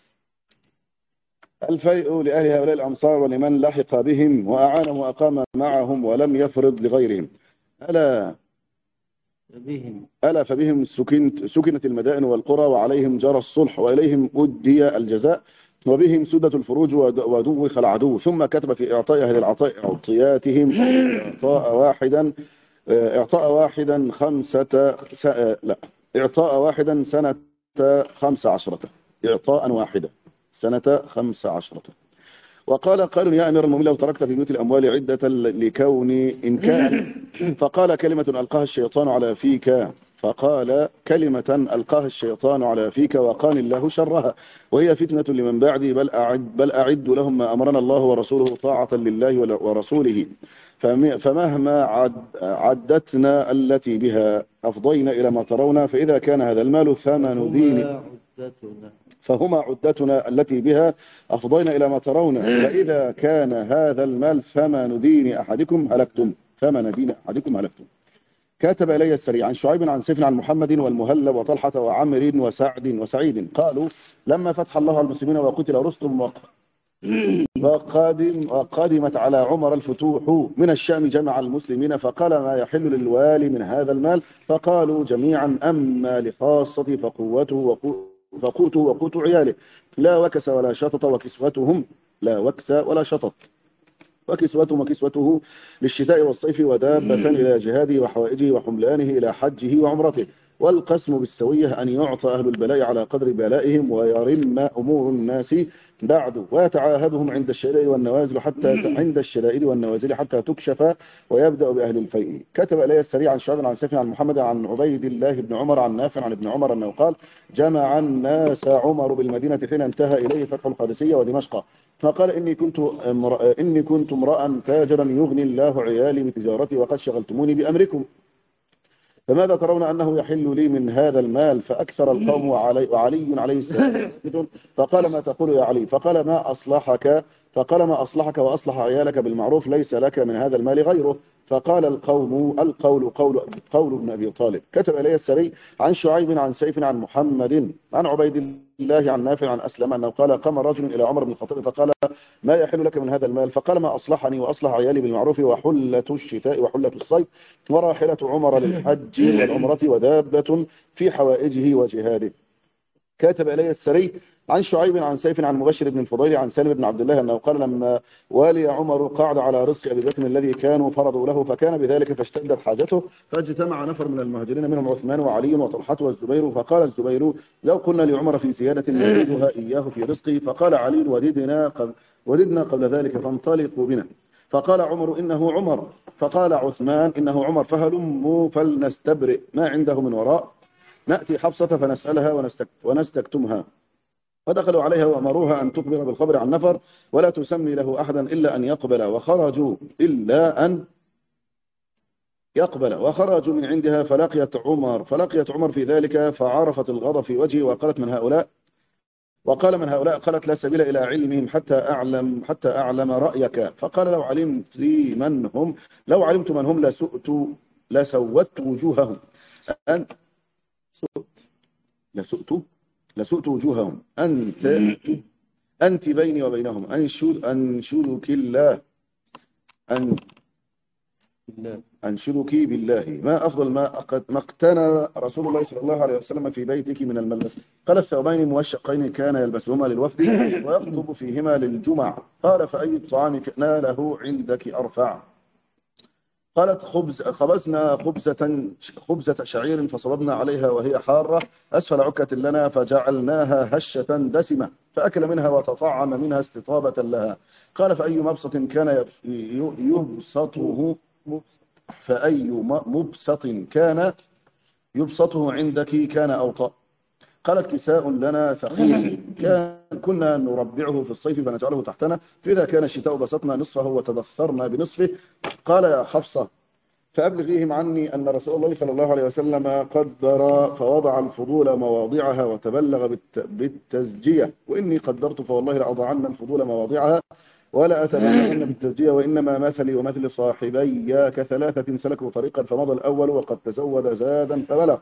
الفيء لأهل هؤلاء الأمصار ولمن لحق بهم وأعانهم وأقام معهم ولم يفرض لغيرهم. ألا بهم ألا فبهم سكنت سكنت المدائن والقرى وعليهم جرى الصلح وإليهم أدي الجزاء وبهم سدة الفروج ودوخ العدو. ثم كتب في إعطاء أهل العطاء أعطياتهم إعطاء واحدا إعطاء واحدا خمسة س... لا إعطاء واحدا سنة خمس عشرة إعطاء واحدا سنة خمس عشرة. وقال قالوا يا أمير المؤمنين لو تركت في بيوت الأموال عدة لكون إن كان فقال كلمة ألقاها الشيطان على فيك فقال كلمة ألقاها الشيطان على فيك وقال الله شرها وهي فتنة لمن بعدي بل أعد, بل أعد لهم ما أمرنا الله ورسوله طاعة لله ورسوله فمهما عد عدتنا التي بها أفضينا إلى ما ترون فإذا كان هذا المال ثمن دين فهما عدتنا التي بها أفضينا إلى ما ترون فإذا كان هذا المال ثمن دين أحدكم هلكتم ثمن دين أحدكم هلكتم. كاتب إلي السري عن شعيب عن سيف عن محمد والمهلب وطلحة وعمر وسعد وسعيد قالوا لما فتح الله على المسلمين وقتل رستم وقادم وقدمت على عمر الفتوح من الشام جمع المسلمين فقال ما يحل للوالي من هذا المال فقالوا جميعا أما لخاصة فقوته فقوته وقوت عياله لا وكس ولا شطط وكسوتهم لا وكس ولا شطط وكسوتهم وكسوته للشتاء والصيف ودابة إلى جهاده وحوائجه وحملانه إلى حجه وعمرته. والقسم بالسوية أن يعطى أهل البلاء على قدر بلائهم ويرم أمور الناس بعد ويتعاهدهم عند الشدائد والنوازل حتى عند الشدائد والنوازل حتى تكشف ويبدأ بأهل الفيء. كتب إلي السريع عن شعب عن سيف عن محمد عن عبيد الله بن عمر عن نافع عن ابن عمر أنه قال جمع الناس عمر بالمدينة حين انتهى إليه فتح القادسية ودمشق فقال إني كنت امرأ إني كنت امرأ تاجرا يغني الله عيالي بتجارتي وقد شغلتموني بأمركم فماذا ترون أنه يحل لي من هذا المال؟ فأكثر القوم وعلي, وعلي عليه السلام فقال ما تقول يا علي؟ فقال ما أصلحك فقال ما أصلحك وأصلح عيالك بالمعروف ليس لك من هذا المال غيره. فقال القوم القول قول قول ابن أبي طالب. كتب إلي السري عن شعيب عن سيف عن محمد عن عبيد الله عن نافع عن أسلم أنه قال قام رجل إلى عمر بن الخطاب فقال ما يحل لك من هذا المال؟ فقال ما أصلحني وأصلح عيالي بالمعروف وحلة الشتاء وحلة الصيف وراحلة عمر للحج والعمرة ودابة في حوائجه وجهاده. كاتب إلي السري عن شعيب عن سيف عن مبشر بن الفضيل عن سالم بن عبد الله أنه قال لما والي عمر قعد على رزق أبي بكر الذي كانوا فرضوا له فكان بذلك فاشتدت حاجته فاجتمع نفر من المهاجرين منهم عثمان وعلي وطلحة والزبير فقال الزبير لو قلنا لعمر في زيادة نريدها إياه في رزقه فقال علي وددنا قبل, وددنا قبل ذلك فانطلقوا بنا. فقال عمر إنه عمر فقال عثمان إنه عمر فهلموا فلنستبرئ ما عنده من وراء نأتي حفصة فنسألها ونستكتمها. فدخلوا عليها وأمروها أن تخبر بالخبر عن نفر ولا تسمي له أحدا إلا أن يقبل وخرجوا إلا أن يقبل وخرجوا من عندها فلقيت عمر فلقيت عمر في ذلك فعرفت الغضب في وجهه وقالت من هؤلاء وقال من هؤلاء؟ قالت لا سبيل إلى علمهم حتى أعلم حتى أعلم رأيك. فقال لو علمت من هم لو علمت من هم لسؤت لسوت وجوههم أن سؤت لسؤت لسؤت وجوههم أنت أنت بيني وبينهم أنشد أنشدك الله أن بالله. أنشدك بالله ما أفضل ما أقد ما اقتنى رسول الله صلى الله عليه وسلم في بيتك من الملبس؟ قال الثوبين موشقين كان يلبسهما للوفد ويخطب فيهما للجمع. قال فأي الطعام ناله عندك أرفع؟ قالت خبز خبزنا خبزة خبزة شعير فصببنا عليها وهي حارة أسفل عكة لنا فجعلناها هشة دسمة فأكل منها وتطعم منها استطابة لها. قال فأي مبسط كان يبسطه فأي مبسط كان يبسطه عندك كان أوطأ؟ قالت كساء لنا ثقيل كان كنا نربعه في الصيف فنجعله تحتنا فإذا كان الشتاء بسطنا نصفه وتدثرنا بنصفه. قال يا حفصة فأبلغيهم عني أن رسول الله صلى الله عليه وسلم قدر فوضع الفضول مواضعها وتبلغ بالتزجية وإني قدرت فوالله لأضعن الفضول مواضعها ولا أتبلغن بالتزجية وإنما مثلي ومثل صاحبي كثلاثة سلكوا طريقا فمضى الأول وقد تزود زادا فبلغ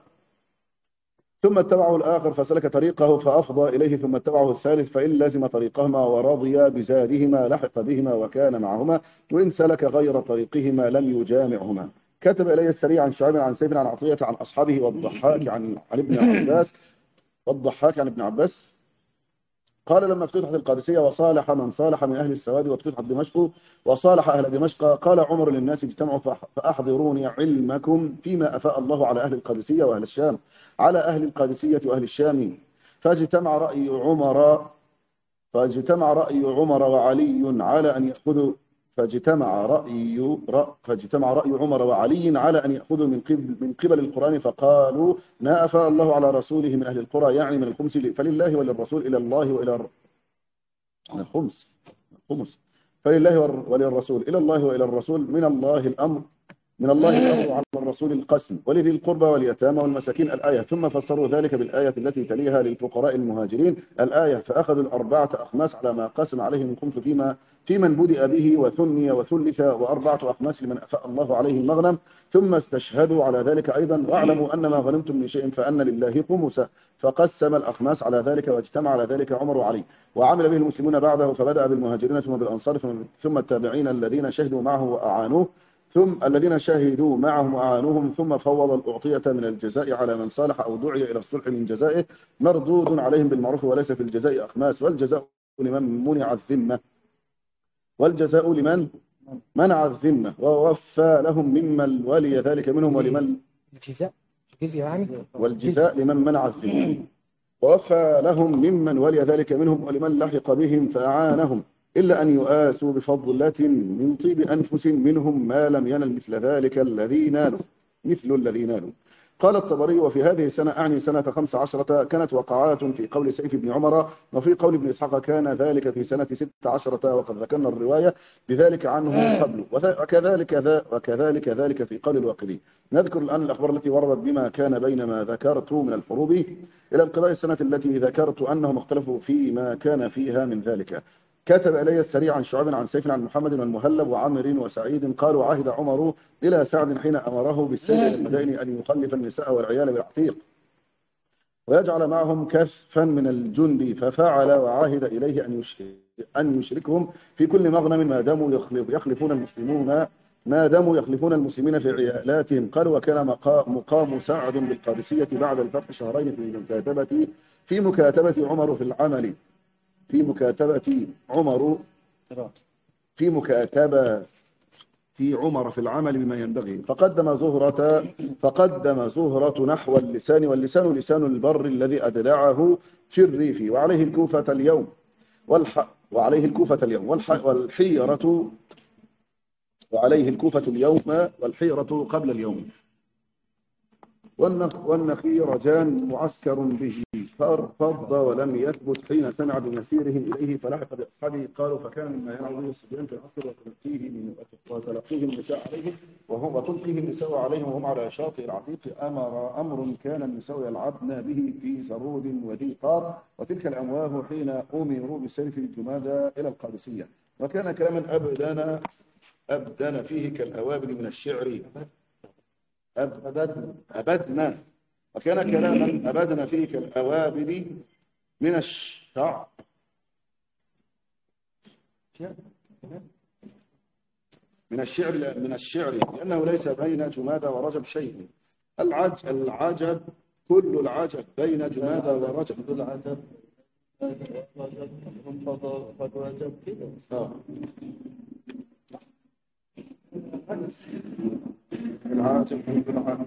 ثم اتبعه الآخر فسلك طريقه فأفضى إليه ثم اتبعه الثالث فإن لازم طريقهما ورضي بزادهما لحق بهما وكان معهما وإن سلك غير طريقهما لم يجامعهما. كتب إلي السريع عن شعيب عن سيف عن عطية عن أصحابه والضحاك عن عن ابن عباس والضحاك عن ابن عباس قال لما افتتحت القادسية وصالح من صالح من أهل السواد وافتتحت دمشق وصالح أهل دمشق قال عمر للناس اجتمعوا فأحضروني علمكم فيما أفاء الله على أهل القادسية وأهل الشام على أهل القادسية وأهل الشام. فاجتمع رأي عمر فاجتمع رأي عمر وعلي على أن يأخذوا فاجتمع رأي فاجتمع رأي عمر وعلي على أن يأخذوا من قبل من قبل القرآن فقالوا ما أفاء الله على رسوله من أهل القرى يعني من الخمس فلله وللرسول إلى الله وإلى من الخمس الخمس فلله وللرسول إلى الله وإلى الرسول من الله الأمر من الله الأمر على الرسول القسم ولذي القربى واليتامى والمساكين الآية. ثم فسروا ذلك بالآية التي تليها للفقراء المهاجرين الآية فأخذوا الأربعة أخماس على ما قسم عليهم الخمس فيما في من بدأ به وثني وثلث وأربعة أخماس لمن أفاء الله عليه المغنم ثم استشهدوا على ذلك أيضا واعلموا أن ما غنمتم من شيء فأن لله خمسه فقسم الأخماس على ذلك واجتمع على ذلك عمر وعلي وعمل به المسلمون بعده فبدأ بالمهاجرين ثم بالأنصار ثم التابعين الذين شهدوا معه وأعانوه ثم الذين شهدوا معهم وعانوهم ثم فوض الأعطية من الجزاء على من صالح أو دعي إلى الصلح من جزائه مردود عليهم بالمعروف وليس في الجزاء أخماس والجزاء لمن منع الذمة والجزاء لمن منع الذمة ووفى لهم ممن ولي ذلك منهم ولمن الجزاء يعني والجزاء لمن منع الذمة ووفى لهم ممن ولي ذلك منهم ولمن لحق بهم فأعانهم إلا أن يؤاسوا بفضلة من طيب أنفس منهم ما لم ينل مثل ذلك الذي نالوا مثل الذي نالوا. قال الطبري وفي هذه السنة أعني سنة خمس عشرة كانت وقعات في قول سيف بن عمر وفي قول ابن إسحاق كان ذلك في سنة ست عشرة وقد ذكرنا الرواية بذلك عنه قبل وكذلك ذا وكذلك ذلك في قول الواقدي. نذكر الآن الأخبار التي وردت بما كان بين ما ذكرت من الحروب إلى انقضاء السنة التي ذكرت أنهم اختلفوا فيما كان فيها من ذلك. كتب إلي السريع عن شعيب عن سيف عن محمد والمهلب وعمر وسعيد قالوا عهد عمر إلى سعد حين أمره بالسير إلى المدائن أن يخلف النساء والعيال بالعتيق ويجعل معهم كفا من الجند ففعل وعاهد إليه أن أن يشركهم في كل مغنم ما داموا يخلف يخلفون المسلمون ما داموا يخلفون المسلمين في عيالاتهم. قال وكان مقام سعد بالقادسية بعد الفتح شهرين في مكاتبة في مكاتبة عمر في العمل في مكاتبة عمر في مكاتبة في عمر في العمل بما ينبغي فقدم زهرة فقدم زهرة نحو اللسان واللسان لسان البر الذي أدلعه في الريف وعليه الكوفة اليوم والح وعليه الكوفة اليوم والح والحيرة وعليه الكوفة اليوم والحيرة قبل اليوم والنخيرجان معسكر به فارفض ولم يثبت حين سمع بمسيرهم إليه فلحق بأصحابه قالوا فكان مما ينعو به الصبيان في العصر وتلقيه وتلقيه النساء عليهم وهم وتلقيه النساء عليهم وهم على شاطئ العتيق أمر أمر كان النساء يلعبن به في زرود وذي قار وتلك الأمواه حين أمروا بالسير في الجمادى إلى القادسية وكان كلاما أبدنا أبدنا فيه كالأوابد من الشعر أبدنا أبدنا وكان كلاما أبدنا فيه كالأوابد من الشعر من الشعر من الشعر لأنه ليس بين جمادى ورجب شيء. العج العجب كل العجب بين جمادى ورجب. كل العجب رجب منتظر قد وجب كده. آه. العاجب كل العجب.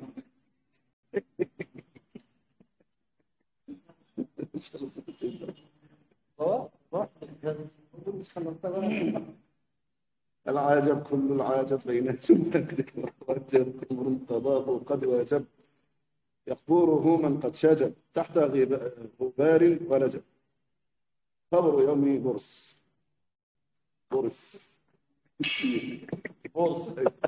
العجب كل العجب بين جمادى ورجب امر تضاف قد وجب يقبره من قد شجب تحت غبار ولجب. خبر يوم برص برص برص.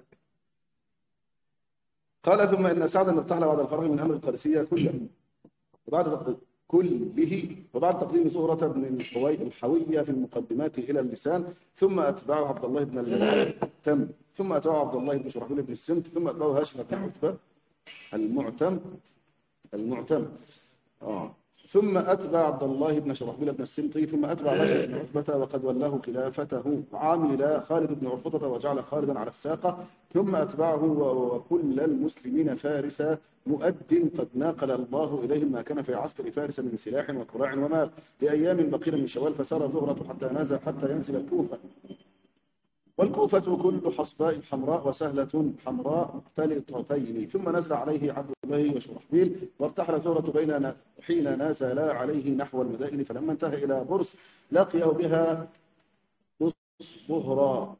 قال ثم إن سعدا ارتحل بعد الفراغ من أمر القادسية كله وبعد كله وبعد تقديم سورة بن الحوية في المقدمات إلى اللسان ثم أتبعه عبد الله بن المعتم ثم أتبعه عبد الله بن شرحبيل بن السمت ثم أتبعه هاشم بن عتبة المعتم المعتم آه. ثم أتبع عبد الله بن شرحبيل بن السمطي ثم أتبع هاشم بن عتبة وقد ولاه خلافته عامل خالد بن عرفطة وجعل خالدا على الساقة ثم أتبعه وكل المسلمين فارسا مؤد قد ناقل الله إليهم ما كان في عسكر فارس من سلاح وقراع ومال لأيام بقيل من شوال فسار زهرة حتى نازل حتى ينزل الكوفة. والكوفة كل حصباء حمراء وسهلة حمراء مختلطتين. ثم نزل عليه عبد الله وشرحبيل وارتحل زهرة بيننا حين نزل عليه نحو المدائن فلما انتهى إلى برس لقيه بها بصبهرا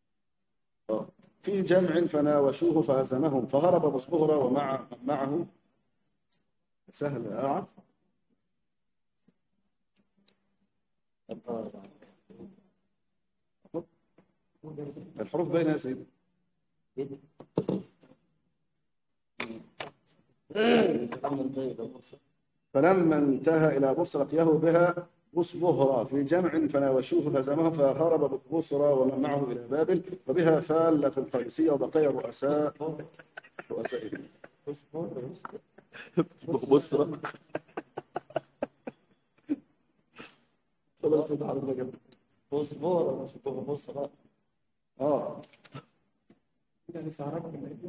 في جمع فناوشوه فهزمهم فهرب بصبهرا ومع معه سهل أعد الحروف باينه يا سيدي. فلما انتهى إلى بصرى لقيه بها بصبهرا في جمع فناوشوه فهزمهم فهرب بصرى ومن معه إلى بابل وبها فالة القيسية وبقي رؤساء رؤسائهم. بصرى خلاص ده عرضنا جدا. بصبورة مش بصرة. اه يعني سعرات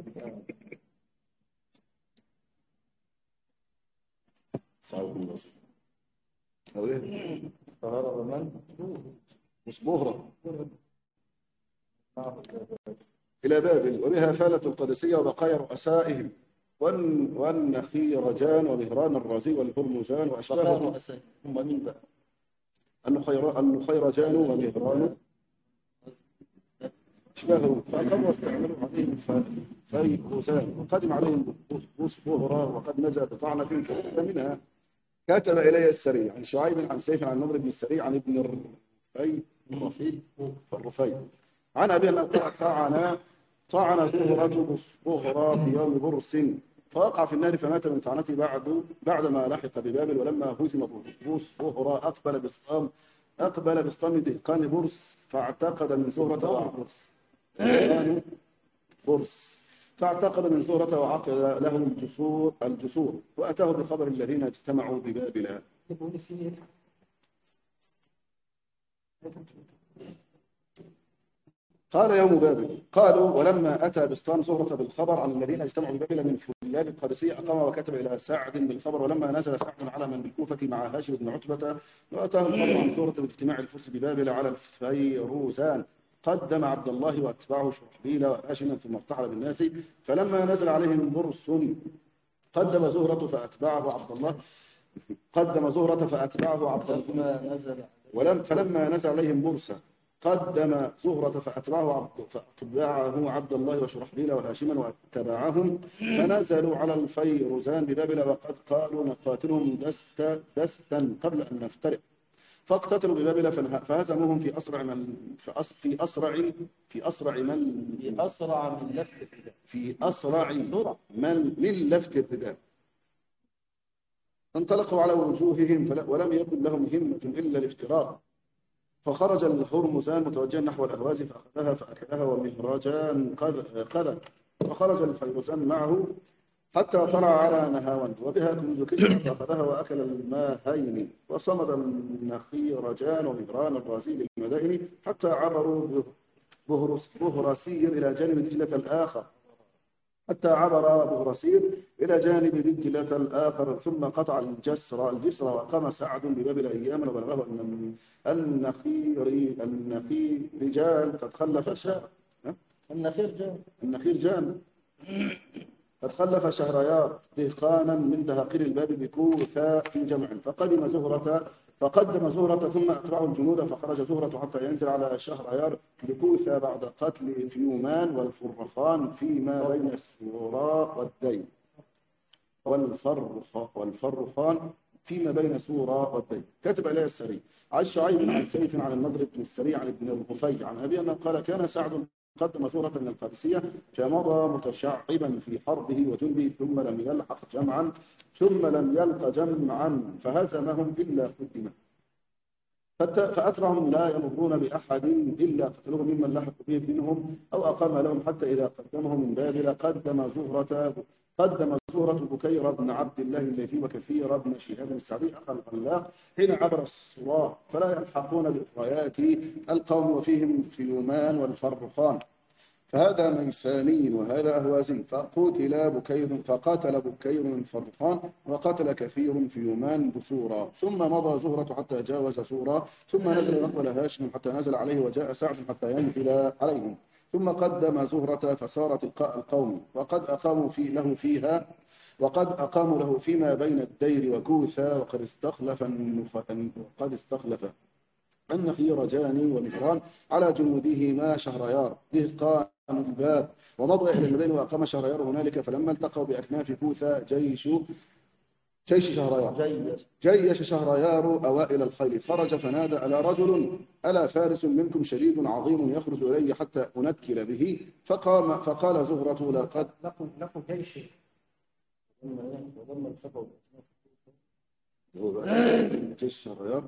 صعب النصر أو إيه؟ فهرب من؟ بصبهرة إلى بابل وبها فالة القادسية وبقايا رؤسائهم والنخيرجان ومهران الرازي والهرمزان وأشباههم. هم مين بقى؟ النخيرجان ومهران أشباههم فأقروا واستعملوا عليهم فيروزان وقدم عليهم بصبهرة وقد نزل بطعنة كثيرة منها. كتب إلي السري عن شعيب عن سيف عن نمر بن السري عن ابن الرفي الرفي الرفي عن أبي أن طعن طعن زهرة بصبهرة في يوم برس فوقع في النار فمات من طعنته بعد بعدما لحق ببابل ولما هزم بصبهرة أقبل بسطام أقبل بسطام دهقان برس فاعتقد من زهرة برس برس فاعتقد من زهرة وعقد لهم الجسور الجسور وأتاه بخبر الذين اجتمعوا ببابل. قال يوم بابل قالوا ولما أتى بسطام زهرة بالخبر عن الذين اجتمعوا ببابل من فلان القادسية أقام وكتب إلى سعد بالخبر ولما نزل سعد على من بالكوفة مع هاشم بن عتبة وأتاه الخبر عن زهرة باجتماع الفرس ببابل على الفيروزان قدم عبد الله واتبعه شرحبيل وهاشما ثم ارتحل بالناس فلما نزل عليهم برس قدم زهرة فأتبعه عبد الله قدم زهرة فأتبعه عبد الله ولم فلما نزل عليهم برس قدم زهرة فأتبعه عبد فأتبعه عبد الله وشرحبيل وهاشما واتبعهم فنزلوا على الفيروزان ببابل وقد قالوا نقاتلهم دست دستا قبل أن نفترق فاقتتلوا ببابل فهزموهم في أسرع من في أسرع في أسرع من في أسرع من لفت الرداء في أسرع من من لفت الرداء انطلقوا على وجوههم ولم يكن لهم همة إلا الافتراق فخرج الهرمزان متوجها نحو الأهواز فأخذها فأكلها ومهرجان قذى وخرج الفيروزان معه حتى طلع على نهاوند وبها كنز كسرى فأخذها وأكل الماهين وصمد النخيرجان ومهران الرازي للمدائن حتى عبروا بهرسي إلى جانب دجلة الآخر حتى عبر بهرسي إلى جانب دجلة الآخر ثم قطع الجسر الجسر وقام سعد بباب الأيام وبلغه أن النخير النخير رجال قد خلف شهر النخير جان النخير جان قد خلف شهريار دهقانا من دهاقير الباب بكوثا في جمع فقدم زهرة فقدم زهرة ثم أتبعه الجنود فخرج زهرة حتى ينزل على شهريار بكوثا بعد قتل فيومان والفرخان فيما بين السوراء والدين والفرخ والفرخان فيما بين سورة والدين. كتب إليه السري عن شعيب عن سيف عن النضر بن السري عن ابن الغفي عن أبي أنه قال كان سعد قدم سورة من القادسية فمضى متشعبا في حربه وجنده ثم لم يلحق جمعا ثم لم يلق جمعا فهزمهم إلا قدمه فأتبعهم لا يمرون بأحد إلا قتلوه ممن لحق به منهم أو أقام لهم حتى إذا قدمهم من بابل قدم زهرة قدم زهرة بكير بن عبد الله الليثي وكثير بن شهاب السعدي أخا الخلاق حين عبر الصراع فلا يلحقون بأخريات القوم وفيهم فيومان والفرخان فهذا ميساني وهذا أهوازي فقتل بكير فقاتل بكير الفرخان وقتل كثير فيومان بسورة ثم مضى زهرة حتى جاوز سورة ثم نزل نقبل هاشم حتى نزل عليه وجاء سعد حتى ينزل عليهم ثم قدم زهرة فصار تلقاء القوم وقد أقاموا في له فيها وقد أقاموا له فيما بين الدير وكوثا وقد استخلف وقد استخلف النخير جاني ومهران على جنودهما شهريار دهقان الباب ومضى إلى المدينة وأقام شهريار هنالك فلما التقوا بأكناف كوثا جيش جيش شهريار جيش شهريار أوائل الخيل خرج فنادى على رجل ألا فارس منكم شديد عظيم يخرج إلي حتى أنكل به فقام فقال زهرة لقد لكم جيش جيش شهريار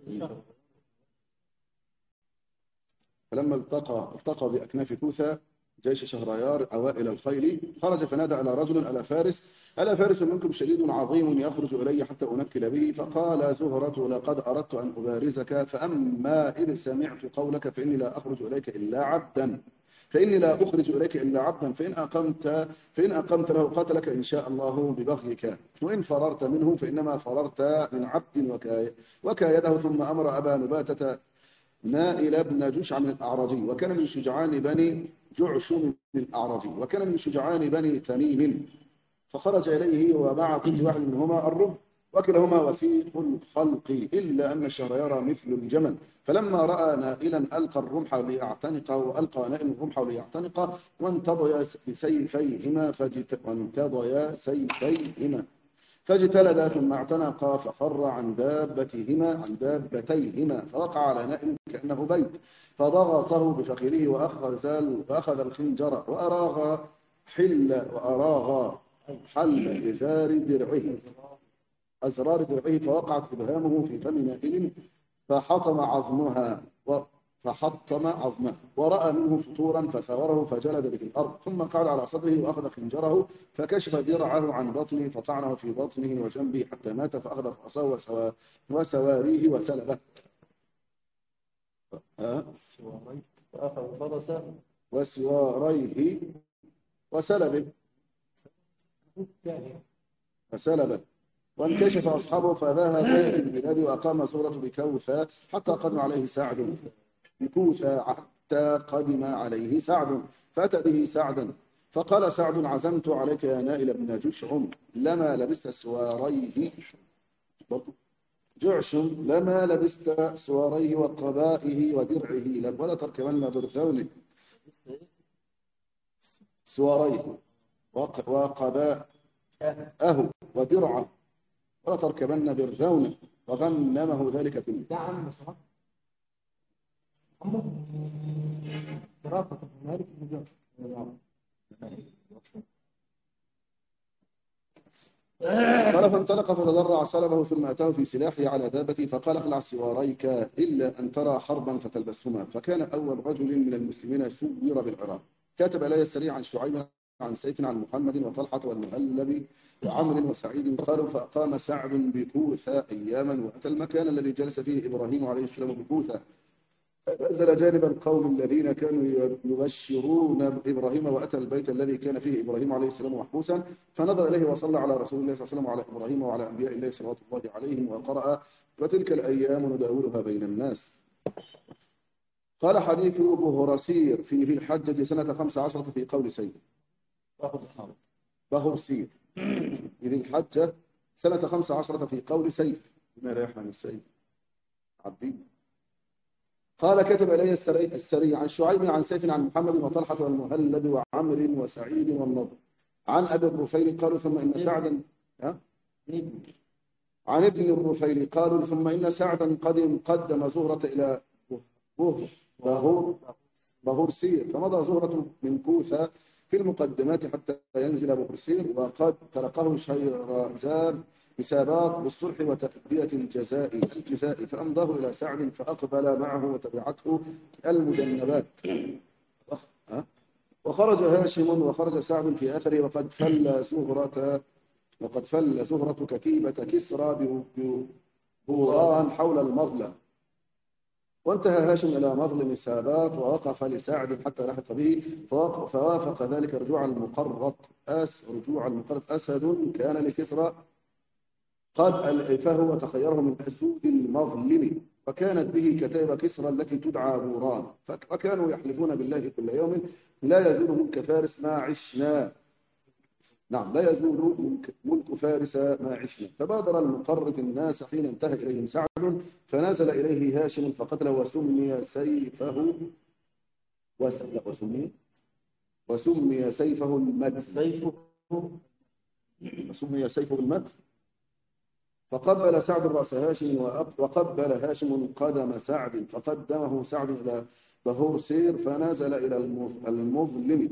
فلما التقى التقى بأكناف كوثا جيش شهريار أوائل الخيل خرج فنادى على رجل ألا فارس ألا فارس منكم شديد عظيم يخرج إلي حتى أنكل به فقال زهرة لقد أردت أن أبارزك فأما إذ سمعت قولك فإني لا أخرج إليك إلا عبدا فإني لا أخرج إليك إلا عبدا فإن أقمت فإن أقمت له قتلك إن شاء الله ببغيك وإن فررت منه فإنما فررت من عبد وكايده ثم أمر أبا نباتة نائل بن جشع من الأعرجي وكان من شجعان بني جعشم من الأعرجي وكان من شجعان بني تميم فخرج إليه ومع كل واحد منهما الرب وكلهما وثيق الخلق إلا أن شهريار مثل الجمل فلما رأى نائلا ألقى الرمح ليعتنقه وألقى نائل الرمح ليعتنقه وانتضيا بسيفيهما وانتضيا سيفيهما فاجتلدا ثم اعتنقا فخر عن دابتهما عن دابتيهما فوقع على نائل كأنه بيت فضغطه بفخذه وأخذ وأخذ الخنجر وأراغ حل وأراغ حل إزار درعه أزرار درعه فوقعت إبهامه في فم نائل فحطم عظمها فحطم عظمه ورأى منه فطورا فثوره فجلد به الأرض ثم قعد على صدره وأخذ خنجره فكشف درعه عن بطنه فطعنه في بطنه وجنبه حتى مات فأخذ فرسه وسواريه وسلبه فأخذ فرسه وسواريه وسلبه فسلبه وانكشف أصحابه فذهب إلى البلاد وأقام زهرة بكوثا حتى قدم عليه سعد بكوثا حتى قدم عليه سعد فأتى به سعدا فقال سعد عزمت عليك يا نائل بن جشعم لما لبست سواريه جعشم لما لبست سواريه وقبائه ودرعه ولا تركبن برذونه سواريه وقباءه ودرعه ولا تركبن برذونه وغنمه ذلك كله نعم دراسة مالك بن قال فانطلق فتضرع سلبه ثم أتاه في سلاحه على دابته فقال اخلع سواريك إلا أن ترى حربا فتلبسهما فكان أول رجل من المسلمين سور بالعراق كاتب إلي السريع عن شعيب عن سيف عن محمد وطلحة والمهلب وعمر وسعيد قالوا فأقام سعد بكوثا أياما وأتى المكان الذي جلس فيه إبراهيم عليه السلام بكوثا نزل جانب القوم الذين كانوا يبشرون إبراهيم وأتى البيت الذي كان فيه إبراهيم عليه السلام محبوسا فنظر إليه وصلى على رسول الله صلى الله عليه وسلم وعلى إبراهيم وعلى أنبياء الله صلوات الله عليهم وقرأ وتلك الأيام نداولها بين الناس. قال حديث بهرسير في ذي الحجة سنة خمس عشرة في قول سيد بهرسير في ذي الحجة سنة خمس عشرة في قول سيف بما لا يحمل السيف عبدين. قال كتب إلي السري, السري عن شعيب عن سيف عن محمد وطلحة والمهلب وعمر وسعيد والنضر عن أبي الرفيل قالوا ثم إن سعدا عن ابن الرفيل قالوا ثم إن سعدا قدم قدم زهرة إلى بهور بهور سير فمضى زهرة من كوثة في المقدمات حتى ينزل بهور سير وقد تلقاه شيرازان بسابات بالصلح وتأدية الجزاء الجزاء فأمضاه إلى سعد فأقبل معه وتبعته المجنبات. وخرج هاشم وخرج سعد في أثره وقد فل زهرة وقد فل زهرة كتيبة كسرى بوران حول المظلم. وانتهى هاشم إلى مظلم سابات ووقف لسعد حتى لحق به فوافق ذلك رجوع المقرط أس رجوع المقرط أسد كان لكسرى قد ألفه وتخيره من أسود المظلم فكانت به كتاب كسرى التي تدعى بوران فكانوا يحلفون بالله كل يوم لا يزول ملك فارس ما عشنا نعم لا يزول ملك فارس ما عشنا. فبادر المقرط الناس حين انتهى إليهم سعد فنزل إليه هاشم فقتله وسمي سيفه وسمي وسمي سيفه المد وسمي سيفه المد. فقبل سعد رأس هاشم وقبل هاشم قدم سعد فقدمه سعد إلى بهور سير فنزل إلى المظلم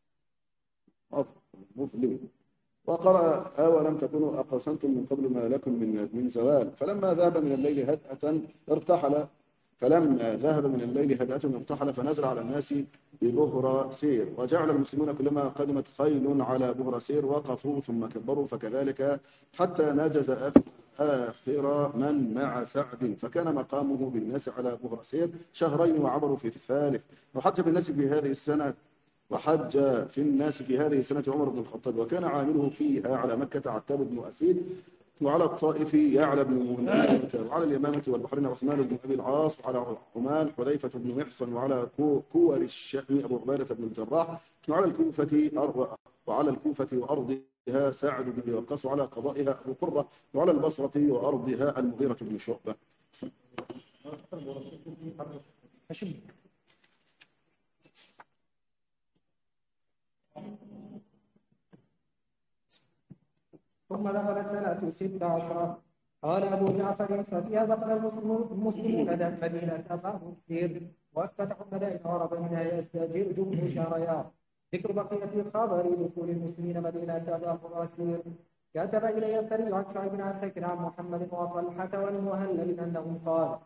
المظلم وقرأ أولم تكونوا أقسمتم من قبل ما لكم من من زوال فلما ذهب من الليل هدأة ارتحل فلما ذهب من الليل هدأة ارتحل فنزل على الناس ببهر سير وجعل المسلمون كلما قدمت خيل على بهر سير وقفوا ثم كبروا فكذلك حتى نجز آخر من مع سعد فكان مقامه بالناس على بهر سير شهرين وعمروا في الثالث وحتى بالناس في هذه السنة وحج في الناس في هذه السنة عمر بن الخطاب وكان عامله فيها على مكة عتاب بن أسيد وعلى الطائف يعلى بن منية وعلى اليمامة والبحرين عثمان بن أبي العاص وعلى عمان حذيفة بن محصن وعلى كور الشأم أبو عبادة بن الجراح وعلى الكوفة وعلى الكوفة وأرضها سعد بن وقاص وعلى قضائها أبو قرة وعلى البصرة وأرضها المغيرة بن شعبة. ثم دخلت سنة ست عشرة قال أبو جعفر ففيها دخل المسلمون مدينة أبا كثير وافتتحوا المدائن وهرب منها يستأجر جمع شهريار. ذكر بقية الخبر دخول المسلمين مدينة أبا كثير. كتب إلي السري عن شعيب عن سكن عن محمد وطلحة والمهلل أنهم قال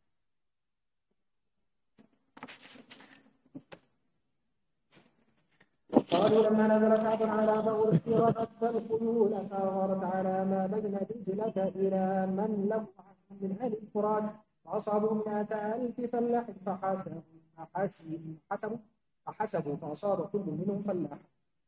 قالوا لما نزل سعد على بؤر سيرت الخيول فأغارت على ما بين دجلة إلى من له من أهل الفرات فأصابوا مئة ألف فلاح فحسبوا فحسبوا فحسبوا فأصاب كل منهم فلاح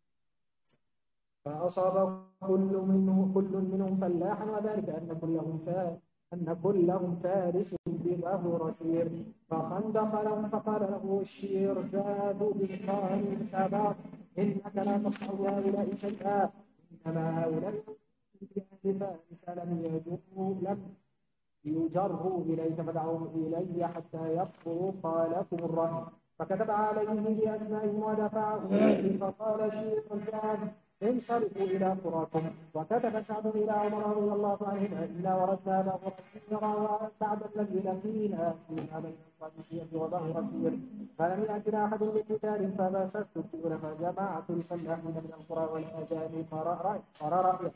فأصاب كل منهم كل منهم فلاحا وذلك أن كلهم فارس أن كلهم فارس بظهر سير فخندق لهم فقال له الشيرزاد بإخوان سابق إنك لا تصنع هؤلاء شيئا إنما هؤلاء بأهل فارس لم يجروا لم يجروا إليك فدعوهم إلي حتى يصفروا قالكم الرأي فكتب عليهم بأسمائهم ودفعهم إليه فقال شيرزاد انصرفوا إلى قراكم. وكتب سعد إلى عمر رضي الله عنهما إنا وردنا بهر سيرا بعد الذي لقينا فيها بين القادسية وبهر سير فلم يأتنا أحد بقتال فبسست الدول فجمعت الفلاحين من القرى والأجانب قرى رأيه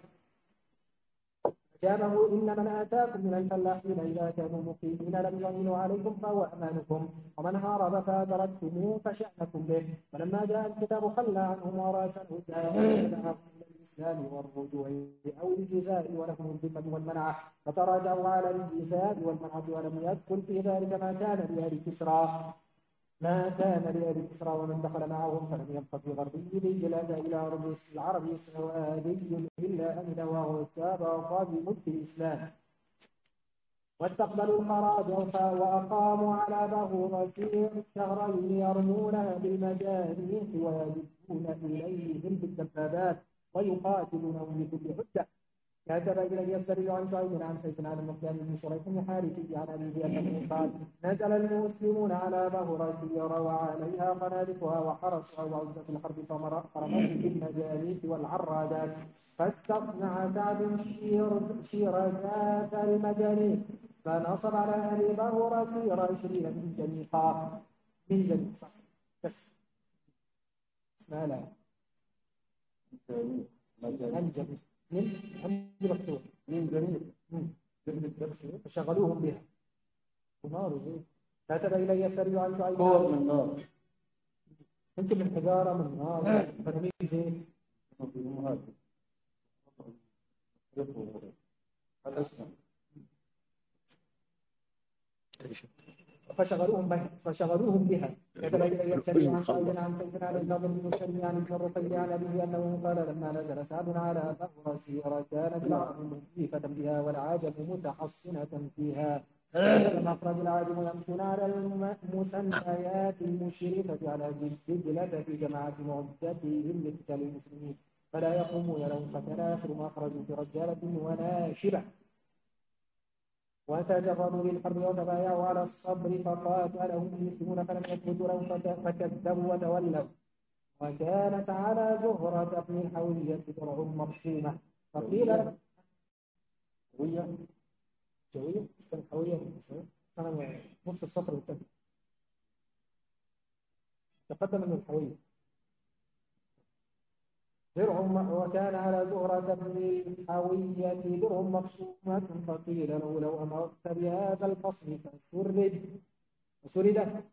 جابه إن من آتاكم من الفلاحين إذا كانوا مقيمين لم يؤمنوا عليكم فهو أمانكم ومن هرب فأدركتموه فشأنكم به ولما جاء الكتاب خلى عنهم وراسله جاء القتال والرجوع أو الجزاء ولهم الذمة والمنعة فتراجعوا على الجزاء والمنعة ولم يدخل في ذلك ما كان لأهل كسرى ما كان لأهل كسرى ومن دخل معهم فلم يبق في غربه دجلة إلى أرض العرب سوادي إلا أن نواه التابع بملك الإسلام واستقبلوا الخراج وأقاموا على بغورة شهرين يرمونها بالمجانيق ويجدون إليهم بالدبابات ويقاتلونهم بكل حجة كتب إلي السري عن شعيب عن سيف عن المقدام بن شريح بن حارث عن أبي أنه قال نزل المسلمون على بغرة روى عليها قنادقها وحرسها وعزة الحرب فرمتهم بالمجانيق والعرادات فاستصنع سعد شيرزات المجانيق فنصب على أهل بغرة عشرين من جنيقا من جنيقا ما لا أنجب من أنجب مكتوب من جنيق فشغلوهم بها ونار زي كتب إلي السري عن شعيب كور من نار أنت من حجارة من نار فرمي زين فشغلوهم بها فشغلوهم بها كتب إلي السري عن شعيب عن سيدنا علي الناظر بن السري عن الرقي عن أبيه أنه قال لما نزل سعد على بغر سيرة كانت العرب مختلفة بها والعاجم متحصنة فيها مخرج العاجم يمشون على المسميات المشرفة على الدجلة في جماعة معدتهم لقتال المسلمين فلا يقومون لهم فكان آخر ما خرجوا برجالة وناشبة وتجردوا للحرب وتبايعوا على الصبر فقاتلهم المسلمون فلم يثبتوا لهم فكذبوا وتولوا وكانت على زهرة بن الحوية درع مرسومة فقيل حوية جوية كان حوية أنا نص السطر والتاني تقدم من الحوية درع وكان على زهرة بن الحوية درع مقسومة فقيل له لو أمرت بهذا الفصل فسرد فسرد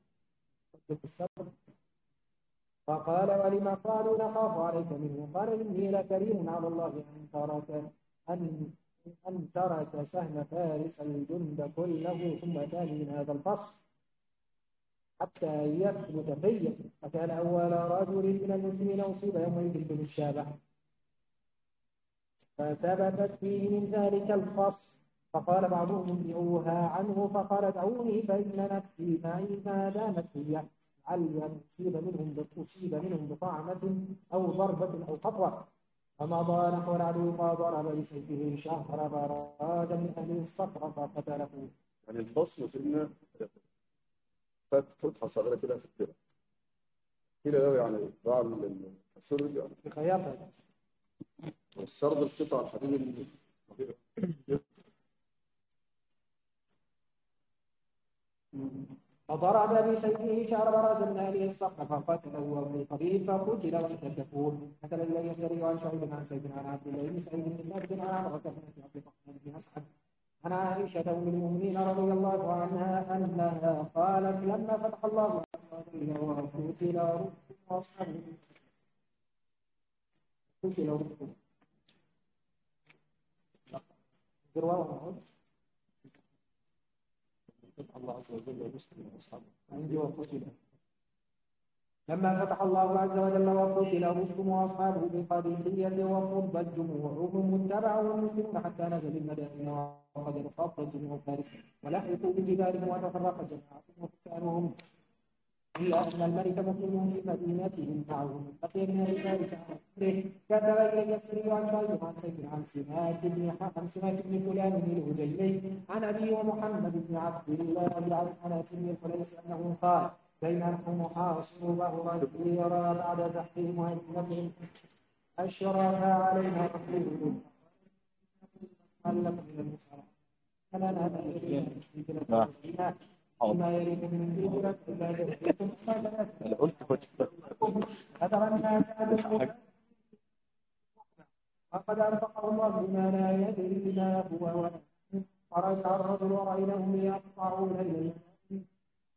فقال ولما قالوا نخاف عليك منه قال إني لكريم على الله أن ترك أن أن ترك سهم فارس الجند كله ثم كان من هذا الفصل حتى يثبت فيه فكان أول رجل من المسلمين أصيب يومئذ بالشابة فثبتت فيه من ذلك الفصل فقال بعضهم انزعوها عنه فقال دعوني فإن نفسي معي ما دامت هي لعلي أن أصيب منهم أصيب منهم بطعنة أو ضربة أو خطوة فمضى نحو العدو فضرب بسيفه شهر براد من أهل الصخرة فقتله. يعني الفصل سنة فتحة صغيرة كده في الكلى كده ده يعني بعض السرد يعني بخياطة والسرد القطع الحديد اللي فضرب بسيفه شعر براز من أهله الصخرة فقتله وابن القبيل فقتل واحتسبوه مثلا لا يشتري عن شعيب عن سيد عن عبد الله بن سعيد بن ثابت عن عمرة بن عبد الرحمن بن أسعد عن عائشة أم المؤمنين رضي الله عنها أنها قالت لما فتح الله عليه وقتل رسل وأصحابه قتل رسل الله عز وجل ومسلم واصحابه عندي وقتل لما فتح الله عز وجل وقتل رسل واصحابه بالقادسية وقرب الجموع اتبعوا المسلمون حتى نزل المدائن وقد انفض الجموع فارس ولحقوا بجبالهم وتفرق جماعتهم وفتانهم إلا أن الملك مسلم في مدينتهم معهم بقي من ذلك كتب إلي السري عن شعيب عن سيف عن سماك بن عن سماك بن فلان بن الهجيمي عن أبي ومحمد بن عبد الله عن أنس بن الحليس أنه قال بين نحن محاصر بغرة يرى بعد تحريم أئمتهم أشرف علينا تقريبهم علق من المسارع فلا نهدى وما يريد من الهجرة إلا يهديكم أترى الناس وقد أنفقه الله بما لا يدري ما هو فرجع الرجل ورأيناهم يقطعون إليه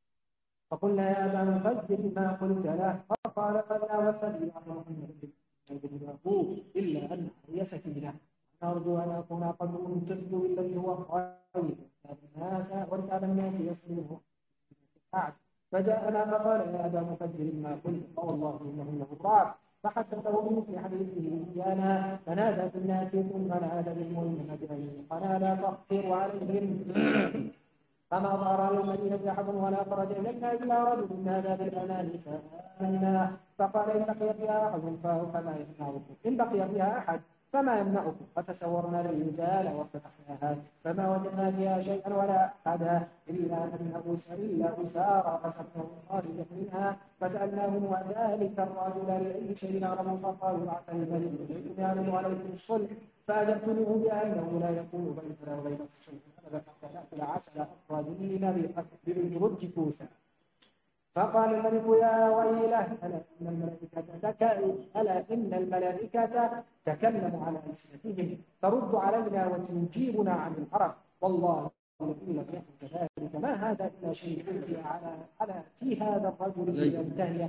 فقلنا يا أبا مفجر ما قلت له فقال فلا والذي أمر إلا أن هي سكينة. نرجو أن أكون قد أنتجت بالذي هو خير الناس وارتاب الناس يسلمه. فجاءنا فقال يا أبا مفجر ما قلت فوالله إنه لغفار. فحدثه بمثل حديثه إيانا فنادى في الناس ثم نادى بالمؤمنين أجمعين قال لا تقصر عليهم. فما ظهر على المدينة أحد ولا خرج إلينا إلا رجل نادى بالأمان فآمنا. فقال إن بقي فيها أحد فما يمنعكم إن بقي فيها أحد فما يمنعكم. فتسورنا الرجال وفتحناها فما وجدنا فيها شيئا ولا أحدا إلا أنه إلا أسارى فسبنا خارجا منها. فسألناهم وذلك الرجل لأي شيء أعلم فقالوا بعث الملك شيء يعلم عليكم الصلح. فأجبتموه بأنه لا يكون بيننا وبينكم شيء أبدا حتى نأكل عسل أفرادين بالجرج كوسا. فقال الملك يا ويله ألا إن الملائكة ألا إن الملائكة تكلموا على ألسنتهم ترد علينا وتجيبنا عن الحرم. والله الذي لم يكن كذلك ما هذا إلا شيء ألقي على على في هذا الرجل ينتهي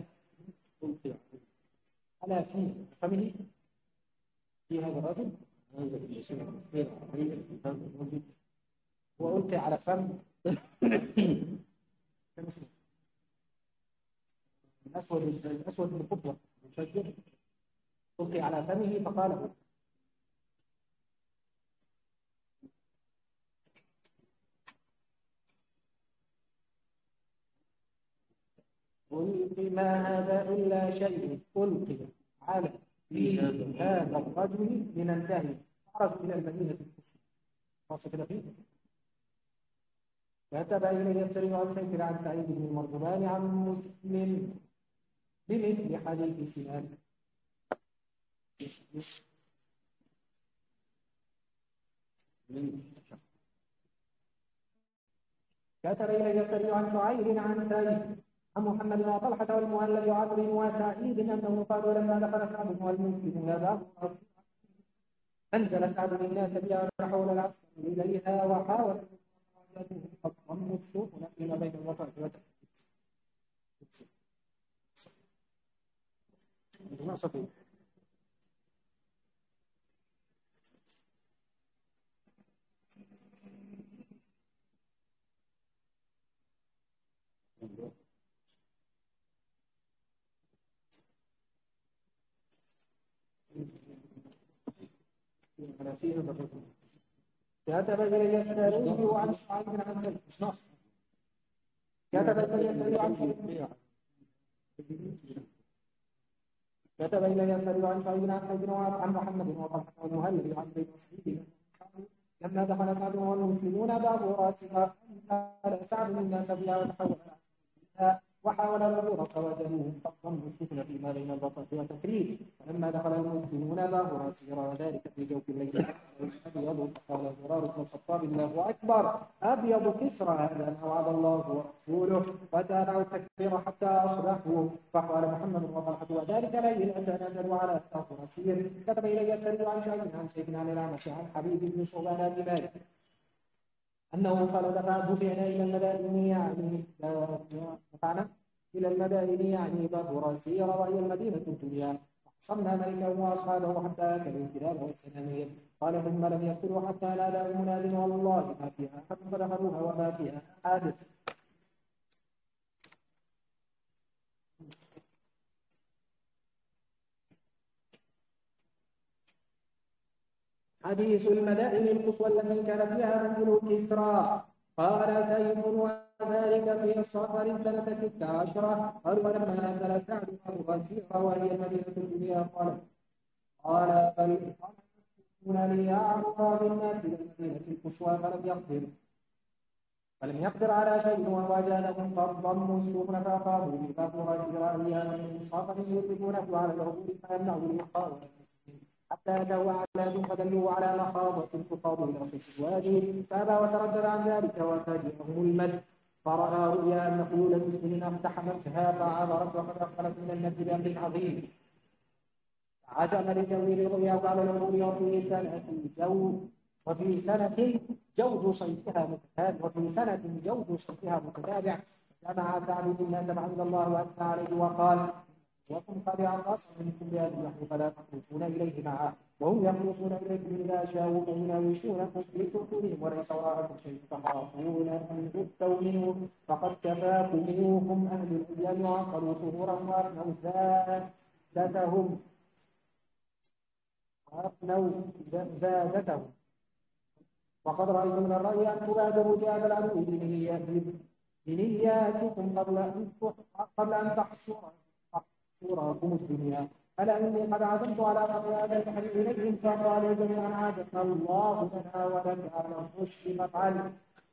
على فيه فمه في هذا الرجل وألقي على فم الأسود الأسود بن قطوة المشجر ألقي على فمه فقال ألقي ما هذا إلا شيء ألقي على في هذا الرجل لننتهي. خرج إلى المدينة خاصة كده فيه كتب إليه يسري عن سيد عن سعيد بن المرغبان عن مسلم بمثل حديث سنان. كتب إليه يسري عن شعير عن سعيد عن محمد وطلحة والمهلب وعمر وسعيد أنه قالوا لما دخل سعد والمسلمون باب أنزل سعد الناس بها حول العسكر إليها وحاول الضم السوق فيما بين الوطن والوطن. كتب إلي يسألوني عن شعيب عن سيد مش ناصر. كتب إلي يسألوني عن شعيب كتب إلي يسألوني عن شعيب عن سيد عن محمد وطلحة والمهلب عن سيد وسعيد لما دخل سعد والمسلمون باب راسها قال سعد الناس بها وتحول وحاول الرجل فوجدوه قد ضموا السفن فيما بين البطن والتفريج. فلما دخل المسلمون باب راسه وذلك في جوف الليل أبيض فقال زرار بن الخطاب الله أكبر أبيض كسرى هذا ما وعد الله ورسوله وتابعوا التكبير حتى أصبحوا. فقال محمد وطلحة وذلك ليل أتى نزلوا على أساق رسير. كتب إلي يسأل عن شيء عن سيدنا عن الأعمش عن حبيب بن شعبان بن مالك أنه قال دفعنا إلى المدائن يعني دفعنا إلى المدائن يعني باب رسير وهي المدينة الدنيا. صمنا ملكا وأصحابه حتى أكلوا الكلاب والسنانير. قال ثم لم يقتلوا حتى نادى مناد والله ما فيها أحد فدخلوها وما فيها أحد. حديث المدائن القصوى التي كان فيها منزل كسرى. قال سيف وذلك في الصفر سنة ست عشرة. قال ولما نزل سعد الرسير وهي المدينة الدنيا قال قال بل قال لي أعرض بالناس إلى المدينة القصوى فلم يقدر فلم يقدر على شيء ووجدهم قد ضموا السفن فأخذوا بباب رجل أيام من صفر يطلقونه على العبور فيمنعوا المحاولة حتى أتوا على دون فدلوا على مخاضة تقاضوا إلى خص الوادي فأبى وتردد عن ذلك وفاجئهم المد. فرأى رؤيا أن خيول المسلمين اقتحمتها فعبرت وقد أقبلت من المد بأمر عظيم. عجب لتأويل الرؤيا وقال العبور وفي سنة جو وفي سنة جود صيفها متتابع وفي سنة جود صيفها متتابع. جمع سعد الناس بعد الله وأثنى عليه وقال وكم قد أنقصوا منكم بهذا النحو فلا تخلصون إليه معه وهم يخلصون إليكم إذا شاءوا فيناوشونكم في صدورهم وليس وراءكم شيء تخافون أن تؤتوا منه فقد كفاكموهم أهل الأيام وعقلوا ظهورا وأفنوا زادتهم وأفنوا زادتهم وقد رأيت من الرأي أن تبادروا جهاد العدو بنياتكم قبل أن قبل أن تحصركم الدنيا ألا إني قد عزمت على قتل هذا البحر إليهم فقالوا جميعا عادنا الله لنا ولك على الرشد فافعل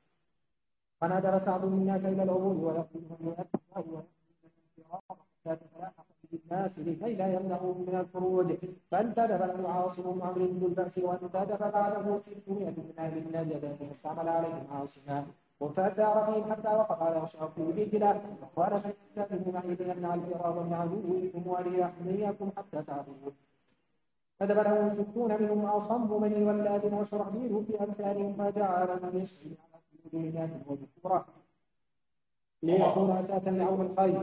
فنادر سعد الناس إلى العبور ويقول من يؤتي الله حتى تتلاحق بالناس لكي لا يمنعوا من الخروج فانتدب له عاصم بن عمرو بن البأس وانتدب بعده ستمائة من أهل النجدة فاستعمل عليهم عاصما وفسار بهم حتى وقف على شرفه بجلال وقال شيخ بن معيد يمنع الفرار من عدوكم وليحميكم حتى تعبدون كذب له ستون منهم أصم من ولاد وشرحبيل في أمثالهم فجعل من يشفي على كل وذكورة ليكون أساسا لعون الخير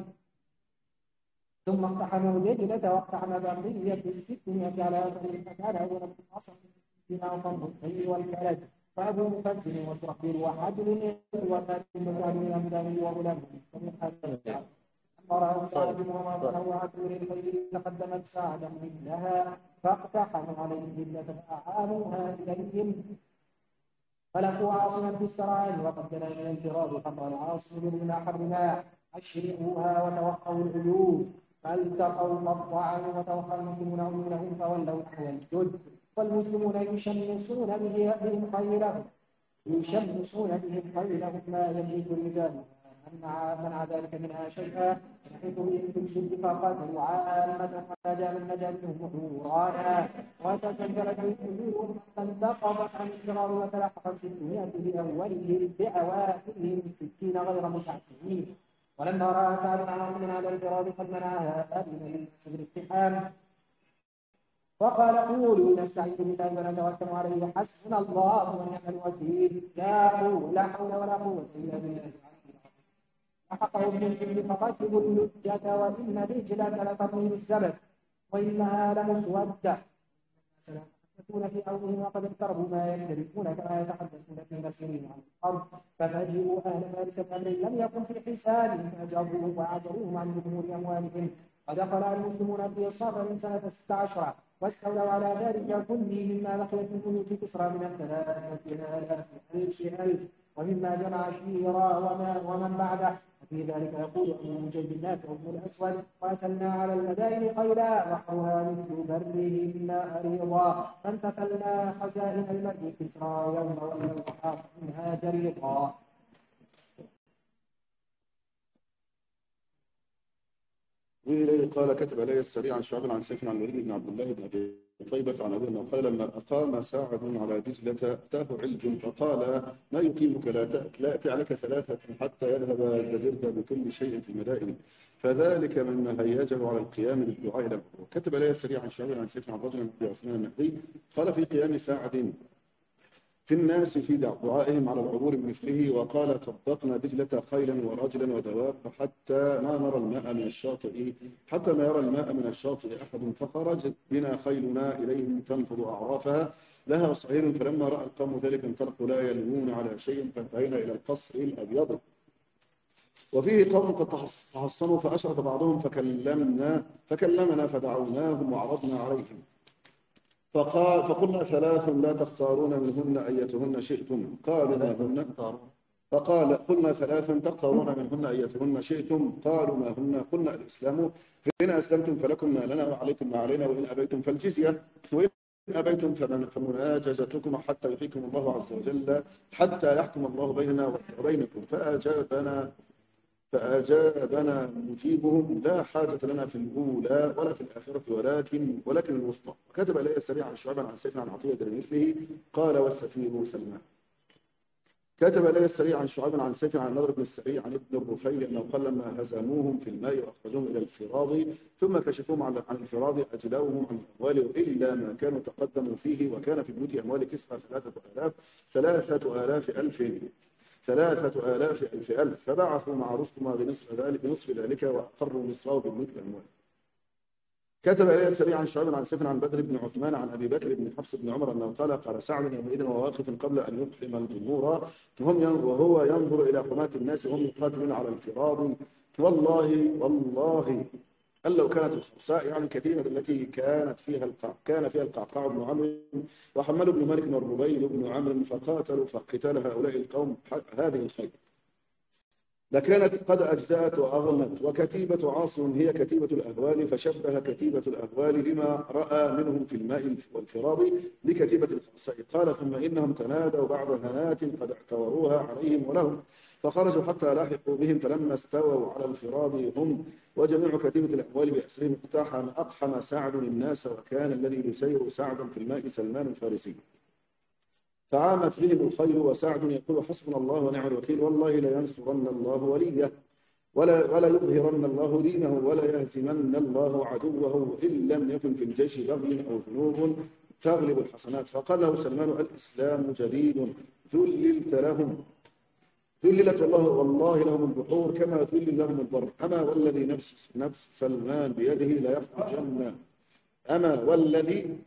ثم اقتحموا الدجلة واقتحم بقية الستمائة على أثر فكان أول من أصل بما أصم الخير والكلد فأبو مفجر وشرحبيل وحجر وثالث مكان من أمداني وغلام ومن حسن فرأوا سعد وما ظنوا عدو الخير تقدمت سعدا مثلها فاقتحموا عليه الدجلة فأعانوها إليهم فلقوا عاصما في السراء وقد جنى من الانفراد فقال عاصم من أحر ما أشرقوها وتوقعوا العيوب فالتقوا فالطعنوا وتوقع المسلمون عيونهم فولوا نحو الجد والمسلمون يشمسون بهم خيرهم يشمسون بهم خيرهم ما يملك الرجال منع ذلك منها شيئا نحيط بهم في الشد فقاتلوا عامة ونجا من نجا منهم حورانا وتسجلت الحدود فانتقضت عن الشرار وتلحق ستمائة بأولهم بأوائلهم ستين غير متعسرين ولما رأى سعد عاصم على الفرار قد منعها أذن بالاقتحام وقال قولوا نستعين بالله ونتوكل عليه حسبنا الله ونعم الوكيل لا حول ولا قوة إلا بالله فحقه بالجد فقتلوا اللجة وإن رجلة لترمي بالزبد وإنها لمسودة يتحدثون في أرضهم وقد اقتربوا ما يختلفون كما يتحدثون في مسيرهم عن الأرض ففاجئوا أهل ذلك بأمر لم يكن في حسابهم فأجابوهم وعذروهم عن أمور أموالهم ودخل المسلمون في صفر سنة ست عشرة واستولوا على ذلك كله مما بقي من ملوك كسرى من الثلاثة آلاف ألف ألف ومما جمع شيرا وما ومن بعده وفي ذلك يقول ابن مجيد وابن الأسود وأسلنا على المدائن قيلا بحرها مثل بره مما أريضا فامتثلنا خزائن المرء كسرى يوم وليوم منها جريقا. وإليه قال كتب إلي السريع عن شعب عن سيف عن الوليد بن عبد الله بن أبي طيبة عن أبيه قال لما أقام ساعد على دجلة أتاه علج فقال ما يقيمك لا تأتي عليك ثلاثة حتى يذهب الدجرد بكل شيء في المدائن فذلك مما هيجه على القيام للدعاء له. كتب إلي السريع عن شعب عن سيف عن رجل بن عثمان النهدي قال في قيام ساعد في الناس في دعائهم على العبور بمثله وقال طبقنا دجلة خيلا ورجلا ودواب حتى ما نرى الماء من الشاطئ حتى ما يرى الماء من الشاطئ أحد فخرج بنا خيلنا إليهم تنفض أعرافها لها صعير فلما رأى القوم ذلك انطلقوا لا يلوون على شيء فانتهينا إلى القصر الأبيض وفيه قوم قد تحصنوا فأشرف بعضهم فكلمنا فكلمنا فدعوناهم وعرضنا عليهم فقال فقلنا ثلاث لا تختارون منهن أيتهن شئتم قالوا ما هن فقال قلنا ثلاث تختارون منهن أيتهن شئتم قالوا ما هن قلنا الإسلام فإن أسلمتم فلكم ما لنا وعليكم ما علينا وإن أبيتم فالجزية وإن أبيتم فمناجزتكم حتى يحييكم الله عز وجل حتى يحكم الله بيننا وبينكم فأجابنا فأجابنا نجيبهم لا حاجة لنا في الأولى ولا في الآخرة ولكن ولكن الوسطى. كتب إلي السريع عن شعبا عن سيف عن عطية مثله قال والسفير سلمان. كتب إلي السريع عن شعبا عن سيف عن النضر بن السريع عن ابن الرفيل أنه قال لما هزموهم في الماء وأخرجوهم إلى الفراض ثم كشفوهم عن الفراض أجلاوهم عن الأموال إلا ما كانوا تقدموا فيه وكان في بيوت أموال كسرى ثلاثة آلاف ثلاثة آلاف ألف ثلاثة آلاف ألف ألف فبعثوا مع رستم بنصف ذلك بنصف ذلك وأقروا نصفه بالملك الأموال. كتب إلي السري عن شعيب عن سيف عن بدر بن عثمان عن أبي بكر بن حفص بن عمر أنه قال قال سعد يومئذ وواقف قبل أن يقحم الجمهور وهو ينظر إلى حماة الناس وهم يقاتلون على الفرار والله والله قال لو كانت الخرساء يعني كثيرة التي كانت فيها القع... كان فيها القعقاع بن عمرو وحمل بن مالك والربيل بن عمرو فقاتلوا فقتال هؤلاء القوم هذه الخير لكانت قد أجزأت وأغنت وكتيبة عاصم هي كتيبة الأهوال فشبه كتيبة الأهوال لما رأى منهم في الماء والفراض بكتيبة الخرساء قال ثم إنهم تنادوا بعد هنات قد اعتوروها عليهم ولهم فخرجوا حتى لاحقوا بهم فلما استووا على الفراض هم وجميع كتيبة الأهوال بأسرهم اقتحم أقحم سعد الناس وكان الذي يسير سعدا في الماء سلمان الفارسي فعامت بهم الخير وسعد يقول حسبنا الله ونعم الوكيل والله لا ينصرن الله وليه ولا ولا يظهرن الله دينه ولا يهزمن الله عدوه إن لم يكن في الجيش بغي أو ذنوب تغلب الحسنات فقال له سلمان الإسلام جديد ذللت لهم ذللت الله والله لهم البحور كما ذلل لهم البر أما والذي نفس نفس سلمان بيده لا يخرجن أما والذي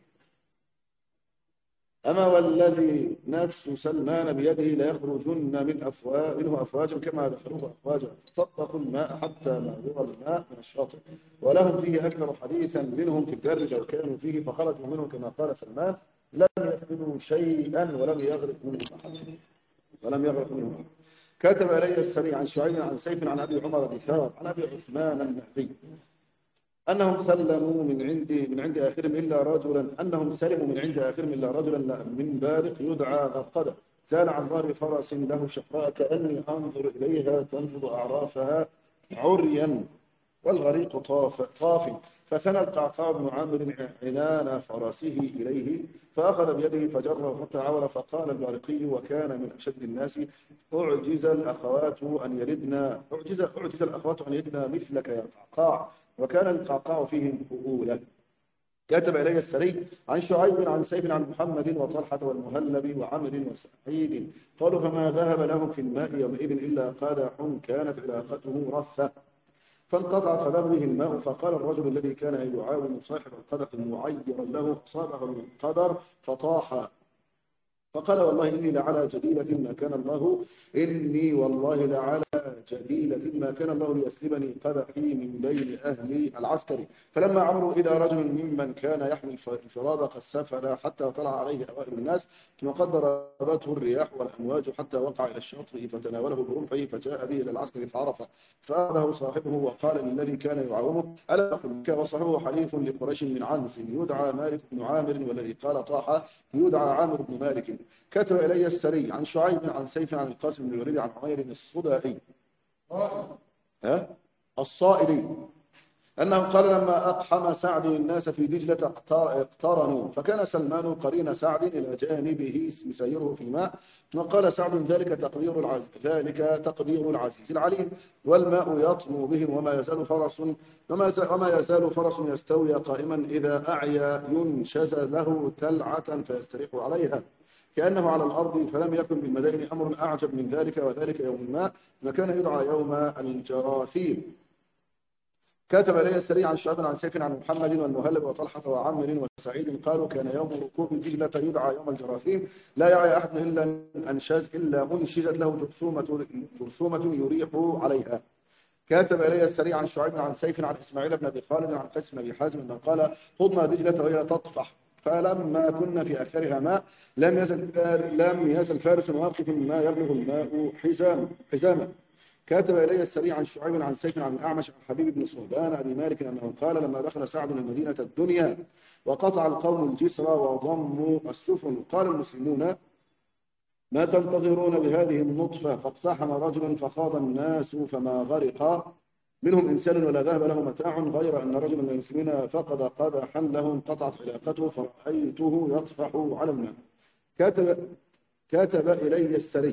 أما والذي نفس سلمان بيده لا يخرجن من أفواه منه أفواجا كما دخلوه أفواجا صدقوا الماء حتى ما يرى الماء من الشاطئ ولهم فيه أكثر حديثا منهم في الدرج لو كانوا فيه فخرجوا منه كما قال سلمان لم يفقدوا شيئا ولم يغرق منه أحد ولم يغرق منه أحد كتب إلي السري عن شعيب عن سيف عن أبي عمر دثار عن أبي عثمان النهدي أنهم سلموا من عند من عند آخرهم إلا رجلا أنهم سلموا من عند آخرهم إلا رجلا من بارق يدعى غرقدة زال عن ظهر فرس له شقراء كأني أنظر إليها تنفض أعرافها عريا والغريق طاف طاف فثنى القعقاع بن عامر عنان فرسه إليه فأخذ بيده فجره حتى عور فقال البارقي وكان من أشد الناس أعجز الأخوات أن يردنا أعجز أعجز الأخوات أن يردنا مثلك يا قعقاع وكان القعقاع فيهم فؤولا كتب إلي السري عن شعيب عن سيف عن محمد وطلحة والمهلب وعمر وسعيد قالوا فما ذهب لهم في الماء يومئذ إلا قادح كانت علاقته رثة فانقطعت فذهب به الماء فقال الرجل الذي كان يعاون صاحب القدح معيرا له أصابه من القدر فطاح فقال والله إني لعلى جديلة ما كان الله إني والله لعلى جديلة ما كان الله ليسلمني قدحي من بين أهل العسكر فلما عمروا إلى رجل ممن كان يحمل الفراد قد سفل حتى طلع عليه أوائل الناس وقد ضربته الرياح والأمواج حتى وقع إلى الشاطئ فتناوله برمحه فجاء به إلى العسكر فعرف فأخذه صاحبه وقال للذي كان يعاونه ألا أقول لك وصاحبه حليف لقريش من عنز يدعى مالك بن عامر والذي قال طاح يدعى عامر بن مالك كتب إلي السري عن شعيب عن سيف عن القاسم بن الوليد عن عمير الصدائي ها الصائلي أنه قال لما أقحم سعد الناس في دجلة اقترنوا فكان سلمان قرين سعد إلى جانبه يسيره في ماء وقال سعد ذلك تقدير العزيز ذلك تقدير العزيز العليم والماء يطمو بهم وما يزال فرس وما, وما يزال فرس يستوي قائما إذا أعيا ينشز له تلعة فيستريح عليها كأنه على الأرض فلم يكن بالمدائن أمر أعجب من ذلك وذلك يوم الماء وكان يدعى يوم الجراثيم كتب إلي السري عن شعب عن سيف عن محمد والمهلب وطلحة وعمر وسعيد قالوا كان يوم ركوب دجلة يدعى يوم الجراثيم لا يعي أحد إلا أنشز إلا أنشزت له جرثومة جرثومة يريح عليها كتب إلي السري عن شعيب عن سيف عن إسماعيل بن أبي خالد عن قيس بن أبي حازم أنه قال خضنا دجلة وهي تطفح فلما كنا في آخرها ماء لم يزل لم يزل فارس واقف ما يبلغ الماء حزام حزاما كاتب إلي السري عن شعيب عن سيف عن الأعمش عن حبيب بن صهبان أبي مالك أنه قال لما دخل سعد المدينة الدنيا وقطع القوم الجسر وضموا السفن قال المسلمون ما تنتظرون بهذه النطفة فاقتحم رجل فخاض الناس فما غرق منهم إنسان ولا ذهب له متاع غير أن رجلا من المسلمين فقد قدحا له انقطعت علاقته فرأيته يطفح على الماء كاتب, كاتب إلي السري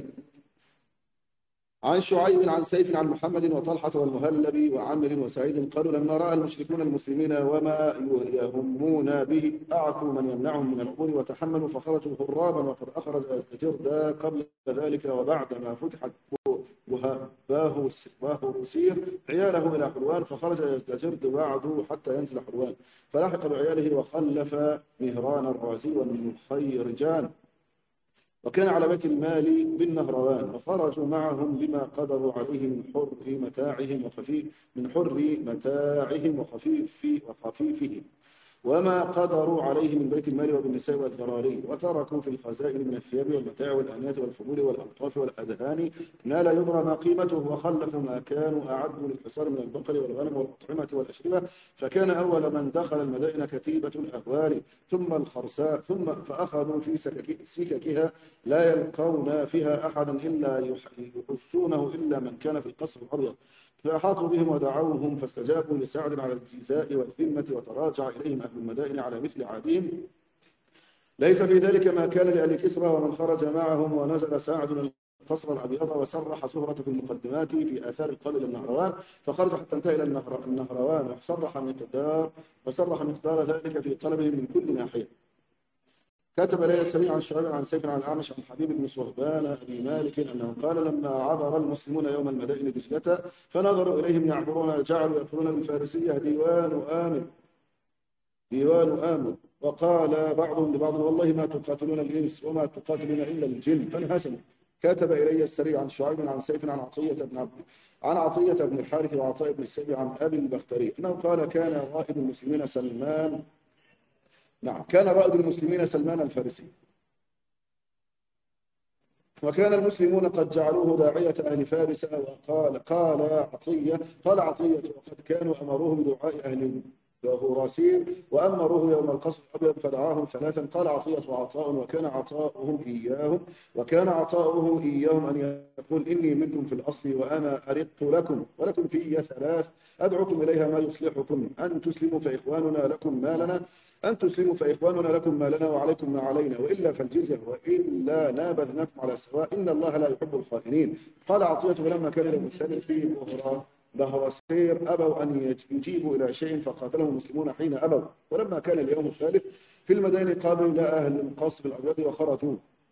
عن شعيب عن سيف عن محمد وطلحة والمهلب وعمر وسعيد قالوا لما رأى المشركون المسلمين وما يهمون به أعفوا من يمنعهم من العبور وتحملوا فخرجوا هرابا وقد أخرج جردا قبل ذلك وبعد ما فتحت باهوسير عياله إلى حلوان، فخرج يستجرد بعده حتى ينزل حلوان، فلحق بعياله وخلف مهران الرازي والمخيرجان، وكان على بيت المال بالنهروان، وخرجوا معهم بما قدروا عليه من حر متاعهم وخفيف من حر متاعهم وخفيف وخفيفهم، وما قدروا عليه من بيت المال وبالنساء والذراري، وتركوا في الخزائن من الثياب والمتاع والآنية والفضول والألطاف والأذهان ما لا يدرى ما قيمته، وخلفوا ما كانوا أعدوا للحصار من البقر والغنم والأطعمة والأشربة، فكان أول من دخل المدائن كتيبة الأهوال ثم الخرساء، ثم فأخذوا في سككها لا يلقون فيها أحدا إلا يحسونه إلا من كان في القصر الأبيض، فأحاطوا بهم ودعوهم فاستجابوا لسعد على الجزاء والذمة، وتراجع إليهم أهل المدائن على مثل عادهم. ليس في ذلك ما كان لأهل كسرى ومن خرج معهم، ونزل سعد القصر الأبيض وسرح سهرة في المقدمات في آثار القلب النهروان، فخرج حتى انتهى إلى النهروان، وصرح مقدار وصرح مقدار ذلك في طلبه من كل ناحية. كتب لي السريع عن شعيب عن سيف عن الأعمش عن حبيب بن صهبان أبي مالك أنه قال لما عبر المسلمون يوم المدائن دجلة فنظروا إليهم يعبرون جعلوا يقولون بالفارسية ديوان آمن ديوان آمن، وقال بعضهم لبعض والله ما تقاتلون الإنس وما تقاتلون إلا الجن، فانهزموا. كتب إلي السريع عن شعيب عن سيف عن عطية بن عبد عن عطية بن الحارث وعطاء بن السبع عن أبي البختري أنه قال كان رائد المسلمين سلمان نعم كان رائد المسلمين سلمان الفارسي، وكان المسلمون قد جعلوه داعية أهل فارس، وقال قال عطية قال عطية وقد كانوا أمروه بدعاء أهل باهوراسير وأمروه يوم القصر الأبيض فدعاهم ثلاثا. قال عطية وعطاء وكان عطاؤهم إياهم وكان عطاؤه إياهم أن يقول إني منكم في الأصل وأنا أرق لكم ولكم في ثلاث أدعوكم إليها ما يصلحكم، أن تسلموا فإخواننا لكم ما لنا أن تسلموا فإخواننا لكم ما لنا وعليكم ما علينا، وإلا فالجزية وإلا نابذناكم على سواء إن الله لا يحب الخائنين. قال عطية فلما كان اليوم الثالث في باهوراسير أبوا أن يجيبوا إلى شيء فقاتلهم المسلمون حين أبوا، ولما كان اليوم الثالث في المدائن قاموا إلى أهل القصر الأبيض وخرجوا،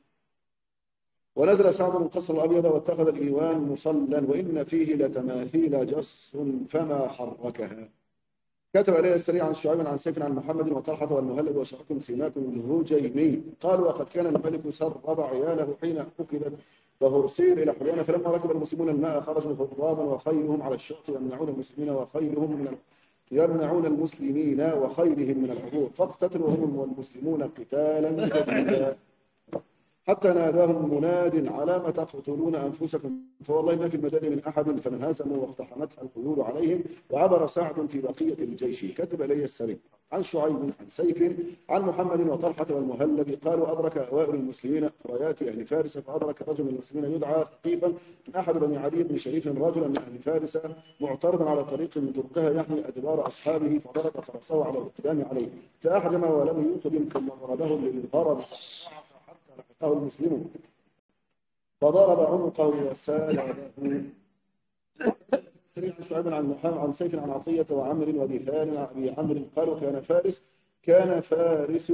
ونزل سعد القصر الأبيض واتخذ الإيوان مصلا وإن فيه لتماثيل جص فما حركها. كتب عليه السريع عن شعيب عن سيف عن محمد وطلحة والمهلب وشركم سماك الهجيمي قال وقد كان الملك سرب عياله حين أكدت فهرسير إلى حلوان، فلما ركب المسلمون الماء خرجوا خضرابا وخيلهم على الشط يمنعون المسلمين وخيلهم من يمنعون المسلمين وخيلهم من العبور، فاقتتلوا هم والمسلمون قتالا شديدا حتى ناداهم مناد على ما تقتلون أنفسكم، فوالله ما في المدائن من أحد، فانهزموا واقتحمتها الخيول عليهم وعبر سعد في بقية الجيش. كتب إلي السري عن شعيب عن سيف عن محمد وطلحة والمهلب قالوا أدرك أوائل المسلمين رايات أهل فارس، فأدرك رجل من المسلمين يدعى ثقيفا من أحد بني عدي بن شريف رجلا من أهل فارس معترضا على طريق من تركها يحمي أدبار أصحابه، فضرب فرسه على الاقدام عليه فأحجم ولم يقدم ثم ضربه للهرب لحقه المسلمون فضرب عنقه وسال له. عن شعيب عن محمد عن سيف عن عطية وعمر ودثار عن أبي عمرو قالوا كان فارس كان فارس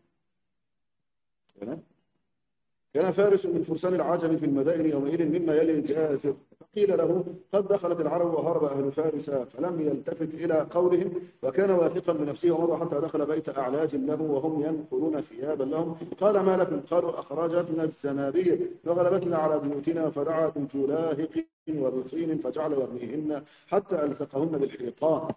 كان فارس من فرسان العجم في المدائن يومئذ مما يلي الجازر، فقيل له قد دخلت العرب وهرب أهل فارس، فلم يلتفت إلى قولهم وكان واثقا بنفسه ومضى حتى دخل بيت أعلاج له وهم ينقلون ثيابا لهم. قال ما لكم؟ قالوا أخرجتنا الزنابير وغلبتنا على بيوتنا، فدعا بجلاهق وبطين فجعل يرميهن حتى ألزقهن بالحيطان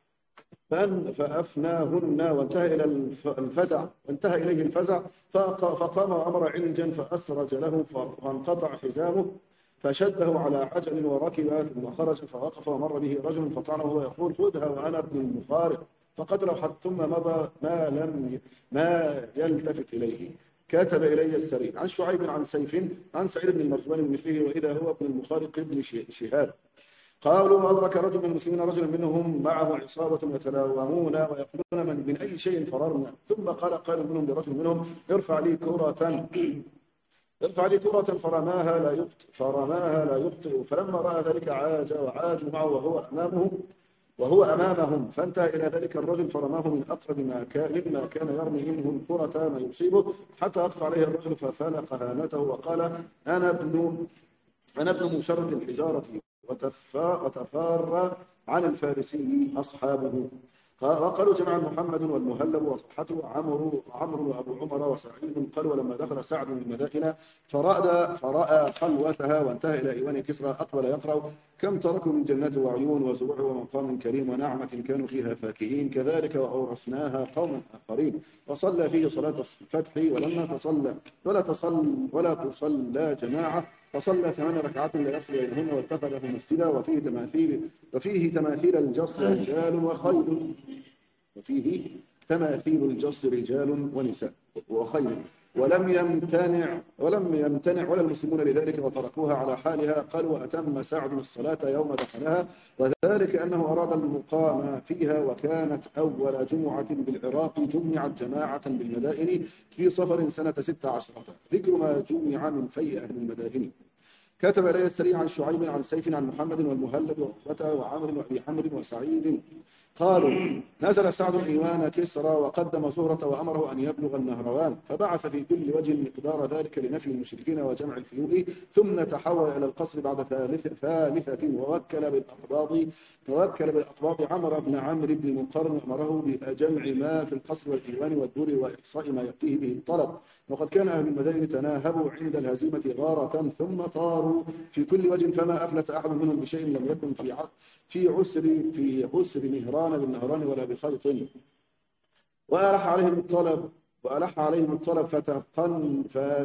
فأفناهن وانتهى إلى الفزع وانتهى إليه الفزع فقام وأمر علجا فأسرج له فانقطع حزامه فشده على عجل وركب ثم خرج فوقف ومر به رجل فطعنه وهو يقول خذها وأنا ابن المفارق، فقتله حتى ثم مضى ما لم ما يلتفت إليه. كتب إلي السري عن شعيب عن سيف عن سعيد بن المرزبان مثله وإذا هو ابن المخارق ابن شهاب قالوا أدرك رجل من المسلمين رجلا منهم معه عصابة يتلاومون ويقولون من, من أي شيء فررنا، ثم قال قائل منهم لرجل منهم ارفع لي كرة ارفع لي كرة فرماها لا يخطئ فرماها لا يخطئ فلما رأى ذلك عاج وعاجوا معه وهو أمامه وهو أمامهم، فانتهى إلى ذلك الرجل فرماه من أقرب ما كان مما كان يرمي منه الكرة ما يصيبه حتى أطفى عليه الرجل ففلق هامته وقال أنا ابن فنبل مشرة الحجارة وتفار عن الفارسي أصحابه. وقالوا جمع محمد والمهلب وصحته وعمرو وعمرو وأبو عمر وسعيد. قالوا ولما دخل سعد من المدائن فرأى, فرأى خلوتها وانتهى إلى إيوان كسرى أقبل يقرأ كم تركوا من جنات وعيون وزروع ومقام كريم ونعمة كانوا فيها فاكهين كذلك وأورثناها قوما آخرين. وصلى فيه صلاة الفتح ولما تصلى ولا تصل ولا تصلى جماعة فصلى ثمان ركعات لا يفصل بينهن واتخذه مسجدا وفيه تماثيل وفيه تماثيل الجص رجال وخيل وفيه تماثيل الجص رجال ونساء وخيل ولم يمتنع ولم يمتنع ولا المسلمون لذلك وتركوها على حالها. قال وأتم سعد الصلاة يوم دخلها وذلك أنه أراد المقام فيها وكانت أول جمعة بالعراق جمعت جماعة بالمدائن في صفر سنة ست عشرة. ذكر ما جمع من فيء أهل المدائن. كتب إليه السريع عن شعيب عن سيف عن محمد والمهلب وعقبة وعمر وأبي حمر وسعيد قالوا نزل سعد إيوان كسرى وقدم زهرة وأمره أن يبلغ النهروان فبعث في كل وجه مقدار ذلك لنفي المشركين وجمع الفيوء ثم تحول إلى القصر بعد ثالثة, ثالثة ووكل بالأقباض ووكل بالأقباض عمر بن عمرو بن المقرن وأمره بجمع ما في القصر والإيوان والدور وإحصاء ما يأتيه به الطلب. وقد كان أهل المدائن تناهبوا عند الهزيمة غارة ثم طاروا في كل وجه فما أفلت أحد منهم بشيء لم يكن في في عسر في عسر نهران بالنهران ولا بخيط. وألح عليهم الطلب وألح عليهم الطلب فتقن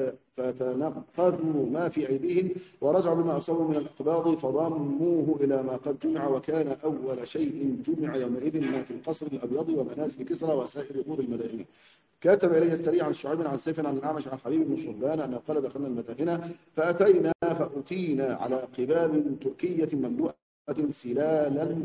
فتنقذوا ما في أيديهم ورجعوا بما أصابوا من الأقباض فضموه إلى ما قد جمع. وكان أول شيء جمع يومئذ ما في القصر الأبيض ومنازل كسرى وسائر دور المدائن. كاتب إليه السريع عن شعيب عن سيف عن الأعمش عن حبيب بن صهبان أنه قال دخلنا المدائن فأتينا فأتينا على قباب تركية مملوءة سلالا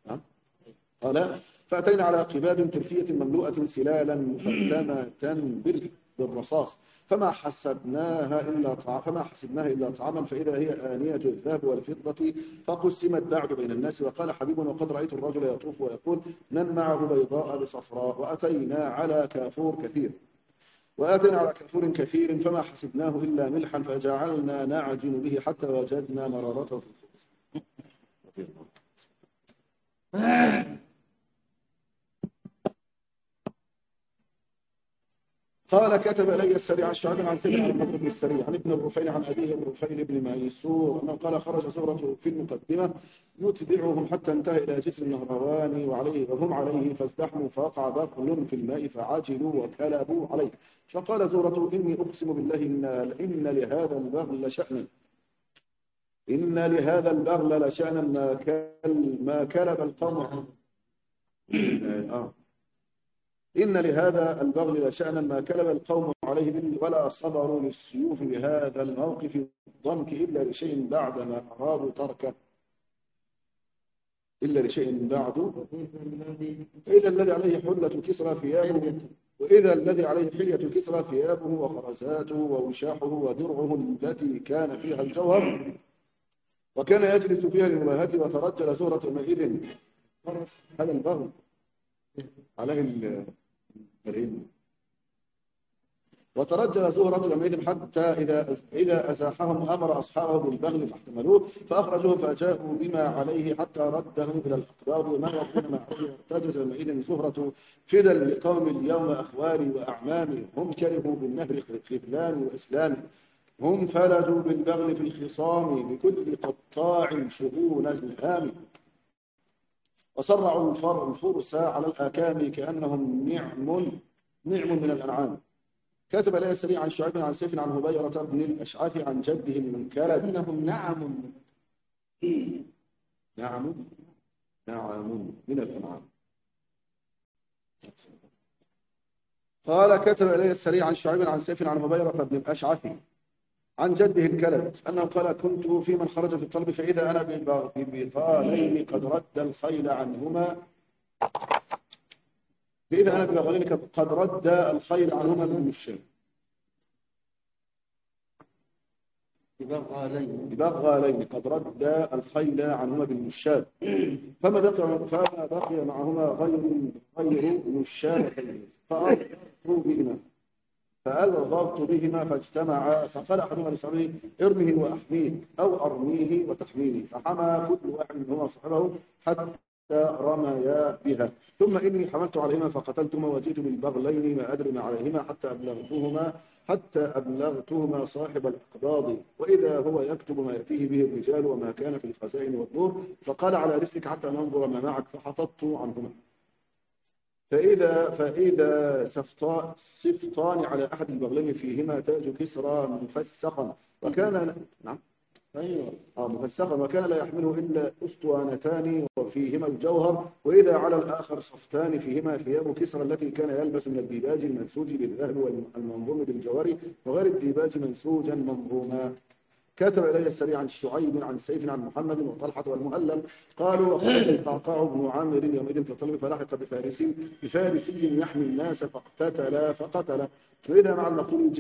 قال فأتينا على قباب تركية مملوءة سلالا مختمة بالرصاص فما حسبناها إلا طعام فما حسبناها إلا طعاما فإذا هي آنية الذهب والفضة فقسمت بعد بين الناس. وقال حبيب وقد رأيت الرجل يطوف ويقول من معه بيضاء بصفراء. وأتينا على كافور كثير وآتنا على كافور كثير فما حسبناه إلا ملحا فجعلنا نعجن به حتى وجدنا مرارته في الخبز. قال كتب إلي السريع عن شعب عن سيدنا عن بكر بن السريع عن ابن الرفيل عن أبيه الرفيل بن ميسور أنه قال خرج زهرة في المقدمة يتبعهم حتى انتهى إلى جسر النهروان وعليه وهم عليه فازدحموا فوقع بغل في الماء فعجلوا وكلبوا عليه. فقال زهرة إني أقسم بالله إن, إن لهذا البغل لشأنا إن لهذا البغل لشأنا ما, كل ما كلب القوم آه. إن لهذا البغل لشأنا ما كلب القوم عليه ولا صبروا للسيوف بهذا الموقف ضنك إلا لشيء بعد ما أرادوا تركه إلا لشيء بعد إذا الذي عليه حلة كسرى ثيابه وإذا الذي عليه حلية كسرى ثيابه وخرزاته ووشاحه ودرعه التي كان فيها الجوهر وكان يجلس فيها للمباهات. وترجل زهرة يومئذ هذا البغل عليه الرهين وترجل زهرة يومئذ حتى إذا إذا أزاحهم أمر أصحابه بالبغل فاحتملوه فأخرجوه فأجاءوا بما عليه حتى ردهم إلى الأقبار وما يكون ما عليه. ارتجز يومئذ زهرة فدا لقوم اليوم أخوالي وأعمامي هم كرهوا بالنهر خذلان وإسلامي هم فلدوا بالبغل في الخصام بكل قطاع شؤون الهام وصرعوا الفرس على الآكام كأنهم نعم نعم من الأنعام. كتب إليه السريع عن شعيب عن سيف عن هبيرة بن الأشعث عن جده المنكر إنهم نعم نعم نعم من الأنعام. قال كتب إليه السريع عن شعيب عن سيف عن هبيرة بن الأشعث عن جده الكلب أنه قال كنت في من خرج في الطلب فإذا أنا ببغالين قد رد الخيل عنهما فإذا أنا ببغالين قد رد الخيل عنهما من الشام ببغالين قد رد الخيل عنهما بالنشاب فما بقي فما بقي معهما غير غير نشاب فأرضوا بهما فألغرت بهما فاجتمعا، فقال أحدهما لصاحبه ارمه وأحميه أو أرميه وتحميني، فحمى كل واحد منهما صاحبه حتى رميا بها. ثم إني حملت عليهما فقتلتهما وجئت بالبغلين ما أدري ما عليهما حتى أبلغتهما حتى أبلغتهما صاحب الأقباض، وإذا هو يكتب ما يأتيه به الرجال وما كان في الخزائن والدور، فقال على رسلك حتى ننظر ما معك، فحططت عنهما. فإذا فإذا سفطان سفطان على أحد البغلين فيهما تاج كسرى مفسقا، وكان نعم أيوة آه مفسقا، وكان لا يحمله إلا أسطوانتان وفيهما الجوهر، وإذا على الآخر صفتان فيهما ثياب كسرى التي كان يلبس من الديباج المنسوج بالذهب والمنظوم بالجوهر، وغير الديباج منسوجا منظوما. كتب إلي السريع عن شعيب عن سيف عن محمد وطلحة والمؤلم قالوا وخرج القعقاع بن عامر يومئذ في الطلب فلحق بفارسي بفارسي يحمي الناس فاقتتل فقتل، وإذا مع المقتول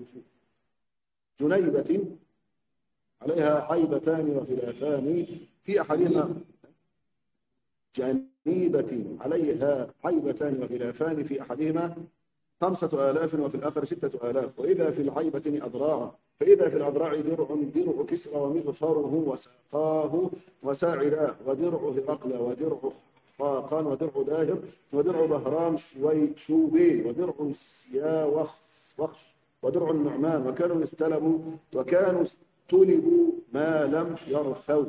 جنيبة عليها عيبتان وخلافان في أحدهما جنيبة عليها عيبتان وخلافان في أحدهما خمسة آلاف وفي الآخر ستة آلاف، وإذا في العيبة أضراع، فإذا في الأضراع درع درع كسرى ومغفره وساقاه وساعداه، ودرع هرقل ودرع خاقان ودرع داهر ودرع بهرام شوبين ودرع سياوخ وخش ودرع النعمان، وكانوا استلبوا وكانوا استلبوا ما لم يرثوا،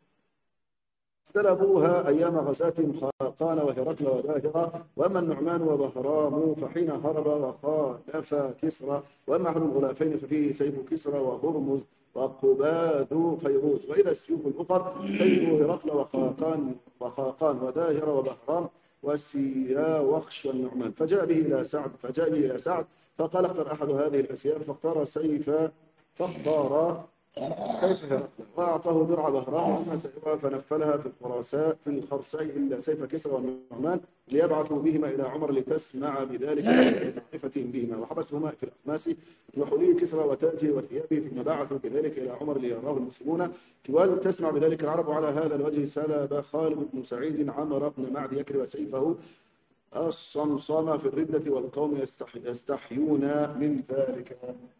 استلبوها أيام غزاة خاقان وهرقل وداهرة، وأما النعمان وبهرام فحين هرب وخالف كسرى، وأما أحد الغلافين ففيه سيف كسرى وهرمز وقباد فيروز، وإذا السيوف الأخر سيف هرقل وخاقان وخاقان وداهرة وبهرام وسياوخش والنعمان، فجاء به إلى سعد فجاء به إلى سعد فقال اختر أحد هذه الأسياف، فاختار سيف فاختار كيف هرقل وأعطاه درع بهرام فنفلها في الخرساء في الخرساء إلا سيف كسرى والنعمان ليبعثوا بهما إلى عمر لتسمع بذلك معرفتهم بهما، وحبسهما في الأخماس وحلي كسرى وتاجه وثيابه، ثم بعثوا بذلك إلى عمر ليراه المسلمون ولتسمع بذلك العرب. على هذا الوجه سلب خالد بن سعيد عمر بن معد يكرب سيفه الصمصام في الردة والقوم يستحيون من ذلك.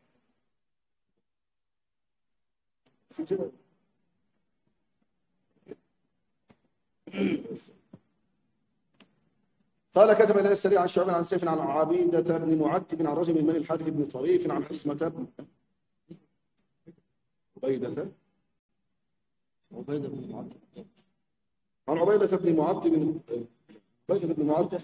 قال كتب إليه السريع عن شعب عن سيف عن عبيدة بن معتب عن رجل من بني الحارث بن طريف عن حسمة بن عبيدة عن عبيدة بن معتب عبيدة بن معتب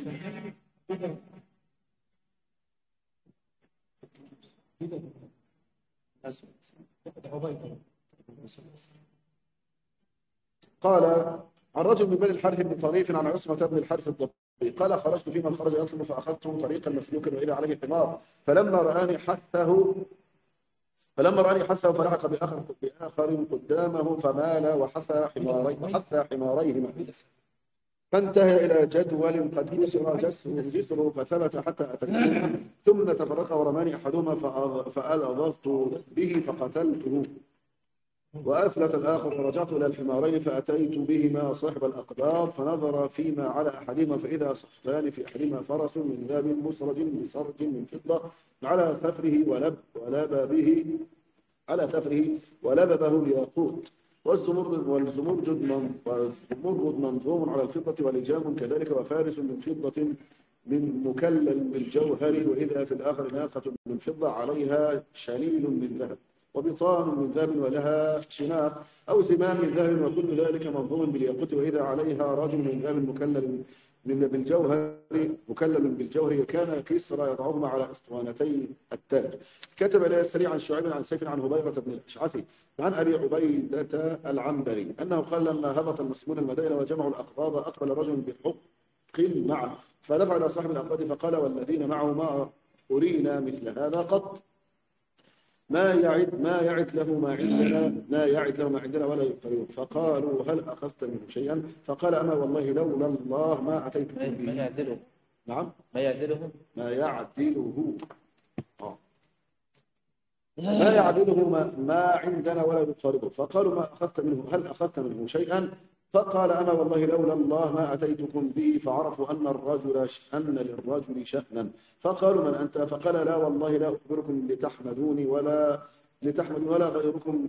قال عن رجل من بني الحارث بن طريف عن عصمة بن الحارث الضبي قال خرجت في من خرج يطلب فأخذته طريقا مسلوكا وإذا عليه حمار، فلما رآني حثه فلما رآني حثه فلحق بآخر بآخر قدامه فمال وحثى حماري وحثى حماريهما، فانتهى إلى جدول قد كسر جسره فثبت حتى أتيتهما، ثم تفرق ورماني أحدهما فألغضت به فقتلته، وأفلت الآخر فرجعت إلى الحمارين فأتيت بهما صاحب الأقدار فنظر فيما على أحدهما فإذا صفتان في أحدهما فرس من ذاب مسرج بسرج من فضة على ثفره ولب ولب به على ثفره ولببه الياقوت، والزمرد والزمرد والزمرد منظوم على الفضة ولجام كذلك، وفارس من فضة من مكلل بالجوهر، وإذا في الآخر ناقة من فضة عليها شليل من ذهب وبطان من ذهب ولها شناق أو زمام من ذهب، وكل ذلك منظوم بالياقوت، وإذا عليها رجل من ذهب مكلل من بالجوهر مكلل بالجوهر كان كسرى يضعهما على اسطوانتي التاج. كتب إليه السريع عن شعيب عن سيف عن هبيرة بن الأشعثي عن أبي عبيدة العنبري أنه قال لما هبط المسلمون المدينة وجمعوا الأقباض أقبل رجل بحق معه فدفع إلى صاحب الأقباض فقال والذين معه ما أرينا مثل هذا قط، ما يعد ما يعد له ما عندنا ما يعد له ما عندنا ولا يقرب، فقالوا هل أخذت منه شيئا؟ فقال أما والله لولا الله ما أتيت به. ما يعدله نعم ما يعدله ما يعدله آه. ما يعدله ما, ما عندنا ولا يقربه، فقالوا ما أخذت منه هل أخذت منه شيئا؟ فقال أنا والله لولا الله ما أتيتكم به، فعرفوا أن الرجل أن للرجل شأنا. فقالوا من أنت؟ فقال لا والله لا أخبركم لتحمدوني ولا لتحمدوني ولا غيركم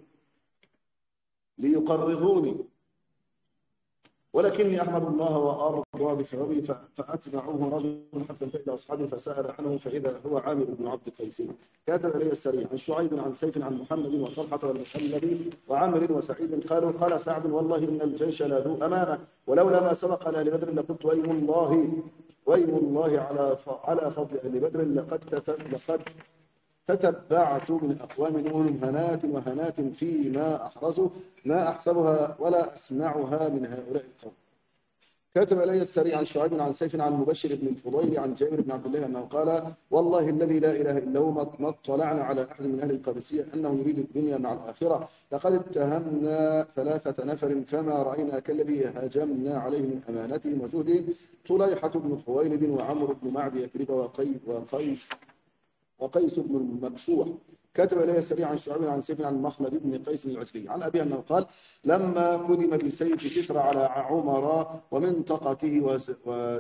ليقرضوني، ولكني أحمد الله وأرضى بثوابه. فأتبعوه رجل حتى انتهى إلى أصحابه فسأل عنه فإذا هو عامر بن عبد قيس. كاتب إلي السريع عن شعيب عن سيف عن محمد وطلحة والمحلب وعامر وسعيد قالوا قال سعد والله إن الجيش لذو أمانة، ولولا ما سبق على أهل بدر لقلت ويم الله ويم الله على على فضل أهل بدر لقد لقد تتبعت من أقوام نوح هنات وهنات فيما أحرزوا ما أحسبها ولا أسمعها من هؤلاء القوم. كاتب إلي السريع عن شعيب عن سيف عن مبشر بن الفضيل عن جابر بن عبد الله أنه قال والله الذي لا إله إلا هو ما اطلعنا على أحد من أهل القادسية أنه يريد الدنيا مع الآخرة، لقد اتهمنا ثلاثة نفر فما رأينا كالذي هاجمنا عليه من أمانتهم وجهدهم، طليحة بن خويلد وعمرو بن معد يكرب وقيس وقيس وقيس بن المكسوح. كتب إليه السريع عن شعيب عن سيف عن مخلد بن قيس العسري عن أبي أنه قال لما قدم بسيف كسرى على عمر ومنطقته وز... و...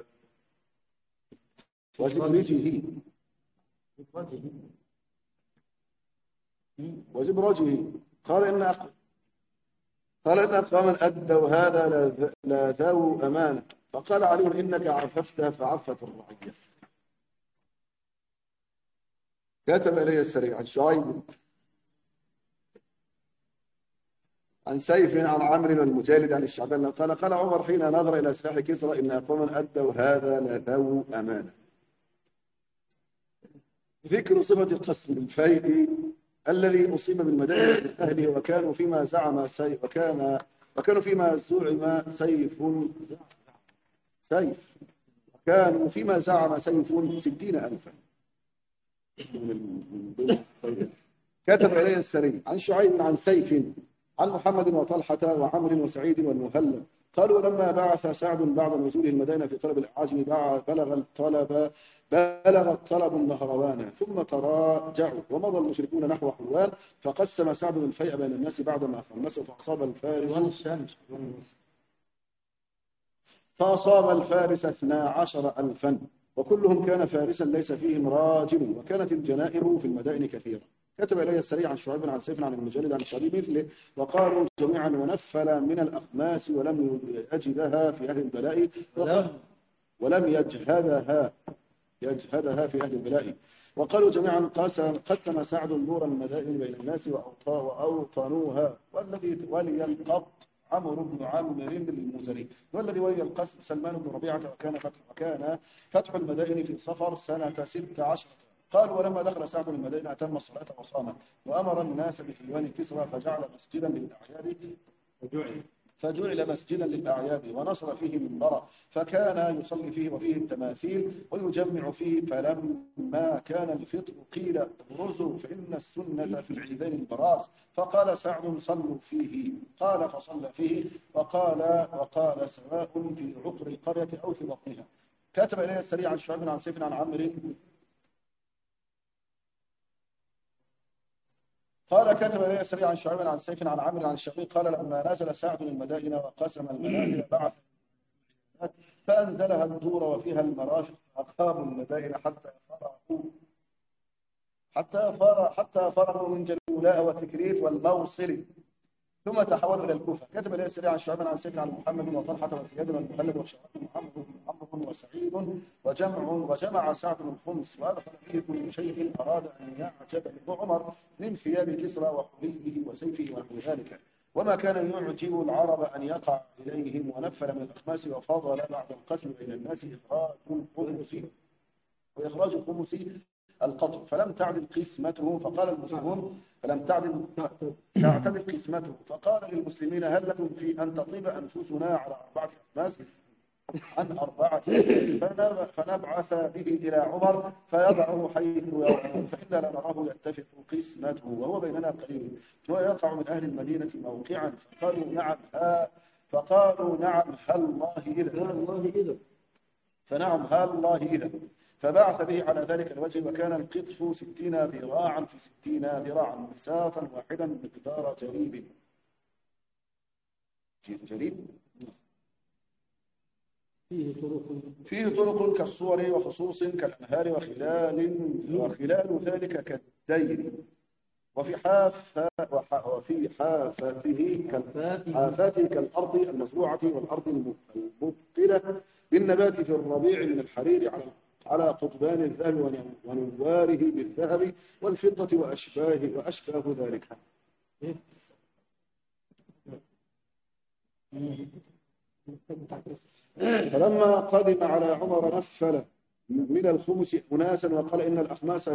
وزبرجه وزبرجه قال إن أق... قال إن أقواما أدوا هذا لا ذو أمانة، فقال علي إنك عففت فعفت الرعية. كتب إليه السريع عن شعيب عن سيف عن عمرو والمجالد عن الشعبان قال قال عمر حين نظر إلى سلاح كسرى إن أقواما أدوا هذا لذو أمانة. ذكر صفة قسم الفيء الذي أصيب بالمدائن من أهله وكانوا فيما زعم سيف وكان وكانوا فيما زعم سيف سيف كانوا فيما زعم سيف ستين ألفا. كتب إليه السري عن شعيب عن سيف عن محمد وطلحة وعمر وسعيد والمهلب قالوا لما بعث سعد بعد نزوله المدينة في طلب الأعاجم بلغ الطلب بلغ الطلب النهروان ثم تراجعوا ومضى المشركون نحو حلوان، فقسم سعد الفيء بين الناس بعدما خمسوا فأصاب الفارس فأصاب الفارس اثنا عشر ألفا وكلهم كان فارسا ليس فيهم راجل، وكانت الجنائر في المدائن كثيرة. كتب إليه السريع عن شعيب عن سيف عن المجلد عن شعيب مثله وقالوا جميعا ونفل من الأخماس ولم يجدها في أهل البلاء ولم يجهدها يجهدها في أهل البلاء. وقالوا جميعا قسم سعد نور المدائن بين الناس وأوطنوها والذي ولي القبط عمرو بن عامر المزني والذي ولي القسم سلمان بن ربيعة وكان فتح وكان فتح المدائن في صفر سنة ست عشر. قال ولما دخل سعد المدينة أتم الصلاة وصام وأمر الناس بإيوان كسرى فجعل مسجدا للأعياد فجعل مسجدا للأعياد ونصب فيه منبرا فكان يصلي فيه وفيه التماثيل ويجمع فيه، فلما كان الفطر قيل ابرزوا فإن السنة في العيدين البراز، فقال سعد صلوا فيه قال فصلى فيه وقال وقال سواء في عقر القرية أو في بطنها. كاتب إليه السريع عن شعيب عن سيف عن عمرو قال كتب إليه السريع عن شعيب عن سيف عن عمرو عن الشقيق قال لما نزل سعد المدائن وقسم المنازل بعث فأنزلها الدور وفيها المرافق فأقاموا المدائن حتى فرغوا حتى فرغ حتى فرغوا من جلولاء والتكريت والموصل ثم تحولوا إلى الكوفة. كتب إليه السريع عن شعيب عن سيف عن محمد وطلحة وزياد والمهلب وشعيب وعمرو عمرو وسعيد وجمع وجمع سعد الخمس وأدخل فيه كل شيء أراد أن يعجب ابن عمر من ثياب كسرى وحليه وسيفه ونحو ذلك، وما كان يعجب العرب أن يقع إليهم ونفل من الأخماس وفضل بعد القتل بين الناس إخراج الخمس وإخراج الخمس القتل فلم تعدل قسمته. فقال المسلمون فلم تعدل تعتدل قسمته فقال للمسلمين هل لكم في أن تطيب أنفسنا على أربعة أخماس عن أربعة فنبعث به إلى عمر فيضعه حيث يراه فإنا لنراه يتفق قسمته وهو بيننا قليل ويقع من أهل المدينة موقعا. فقالوا نعم ها فقالوا نعم هل الله إذا فنعم هل الله إذا فبعث به على ذلك الوجه وكان القطف ستين ذراعا في ستين ذراعا بساطا واحدا مقدار جريب جريب فيه طرق فيه طرق كالصور وخصوص كالأنهار وخلال وخلال ذلك كالدير وفي حافة وفي حافته حافته كالأرض المزروعة والأرض المبطلة بالنبات في الربيع من الحرير على على قطبان الذهب ونواره بالذهب والفضة وأشباه وأشباه ذلك. فلما قدم على عمر نفل من الخمس أناسا وقال إن الأخماس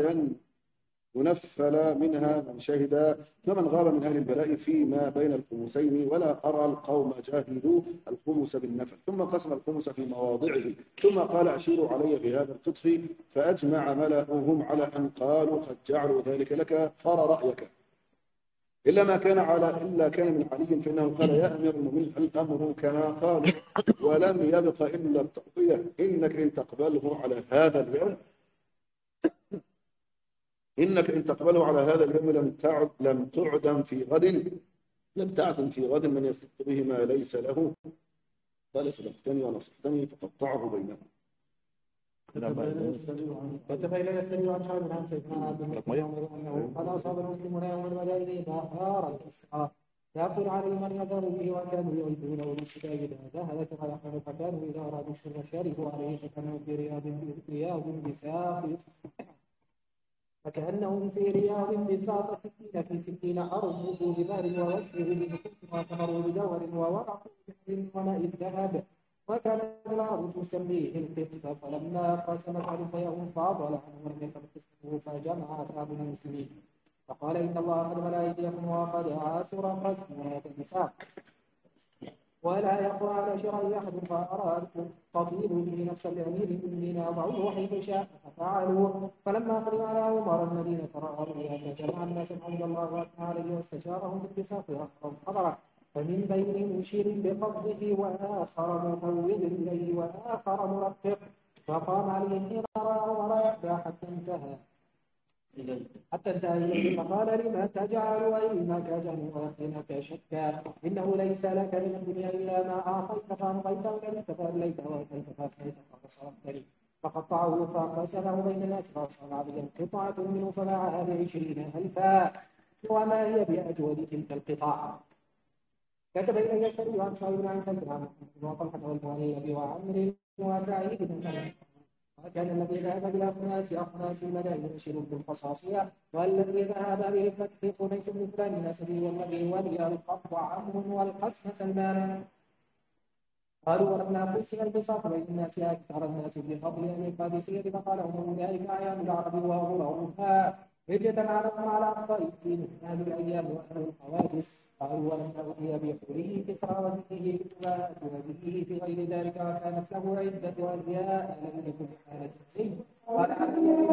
ينفل منها من شهد فمن غاب من أهل البلاء فيما بين الخمسين ولا أرى القوم جاهدوا الخمس بالنفل ثم قسم الخمس في مواضعه ثم قال أشيروا علي بهذا القطف فأجمع ملأهم على أن قالوا قد جعلوا ذلك لك فر رأيك إلا ما كان على إلا كان من علي فإنه قال يا أمير المؤمنين الأمر كما قالوا ولم يبق إلا التقضية إنك إن تقبله على هذا اليوم إنك إن تقبله على هذا اليوم لم تعد لم تعدم في غد لم تعدم في غد من يستحق به ما ليس له قال صدقتني ونصحتني فقطعه بينهم. كتب إلى السبيل عن شعب عن سيدنا عبد الله أنه قد أصاب المسلمون يوم المدائن نهارا يقول عليه من يدار به وكانوا يعيدونه بالشتاء إذا ذهب كما يحمل فكانوا إذا أرادوا الشر شاركوا عليه فكانوا في رياض رياض بساق فكأنهم في رياض بساط ستين في ستين أرضوا ببار ووجهوا بنفوس وثمروا بجوهر وورقوا بحر وماء الذهب وكانت الأرض تسميه القطة فلما قسمت عليهم فاضل عنه ولم يكن قسمه فجمع أصحاب المسلمين فقال إن الله قد ملا أيديكم وقد عاشر قسم هذا الميثاق ولا يقرأ على شرع أحد فأرادتم تطيلوا به نفس الأمير المؤمنين أضعوه حيث شاء ففعلوا فلما قدم على عمر المدينة رأى بها فجمع الناس عند الله وأثنى عليه واستشارهم بالاتفاق وأخرهم حضره فمن بين مشير بقبضه وآخر مفوض إليه وآخر مرفق فقام عليه حين رأى عمر يحدى حتى انتهى حتى انتهى إليه فقال لما تجعل علمك جهلا ويقينك شكا إنه ليس لك من الدنيا إلا ما أعطيت فأمضيت ولبست فأبليت وأتيت فأفنيت فصرفتني فقطعه فقسمه بين الناس فأصاب عليهم قطعة منه فباعها بعشرين ألفا وما هي بأجود تلك القطع. كتب إلي الشريع عن شعيب عن سلمان وطلحة والمؤلب وعمر وسعيد بن سلمان وكان الذي ذهب إلى خناس أخناس المدائن يشير بالخصاصية والذي ذهب به الفتح خنيس بن فلان نسبي والذي ولي القبض عمرو والقسم سلمان قالوا ولما قسم البساط بين الناس أكثر الناس بفضل أهل القادسية فقال هم أولئك أعيان العرب وغرورها إذ يتمالون على أخطاء الدين أهل الأيام وأهل الحوادث قالوا ولم أوتي بحوله كسرى وزده وزده في غير ذلك وكانت له عدة أزياء لم يكن حالة زين قال علي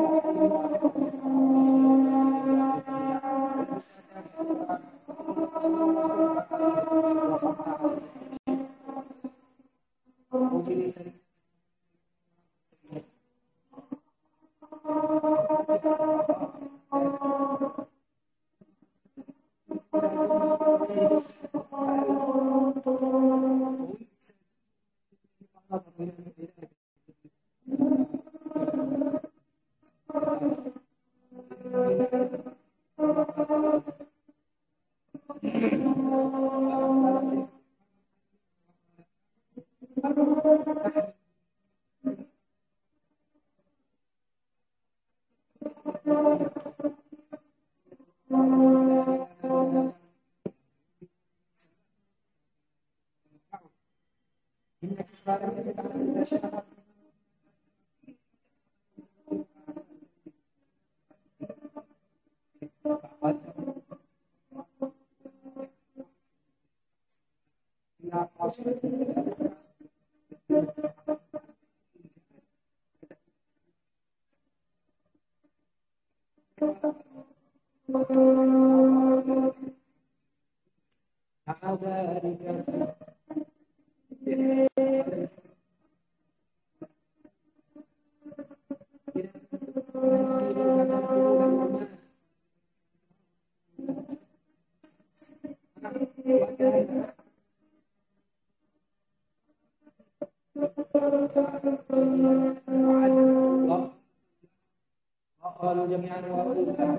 قالوا جميعا وأولئك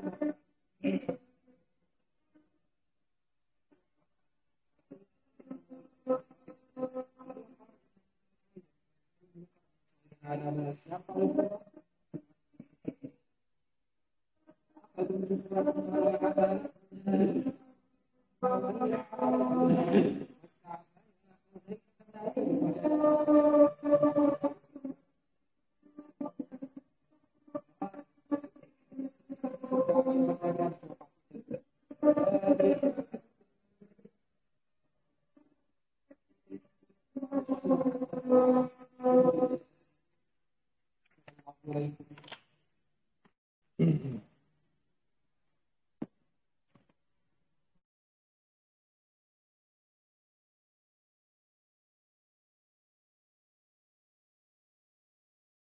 على ما سيقول Thank you.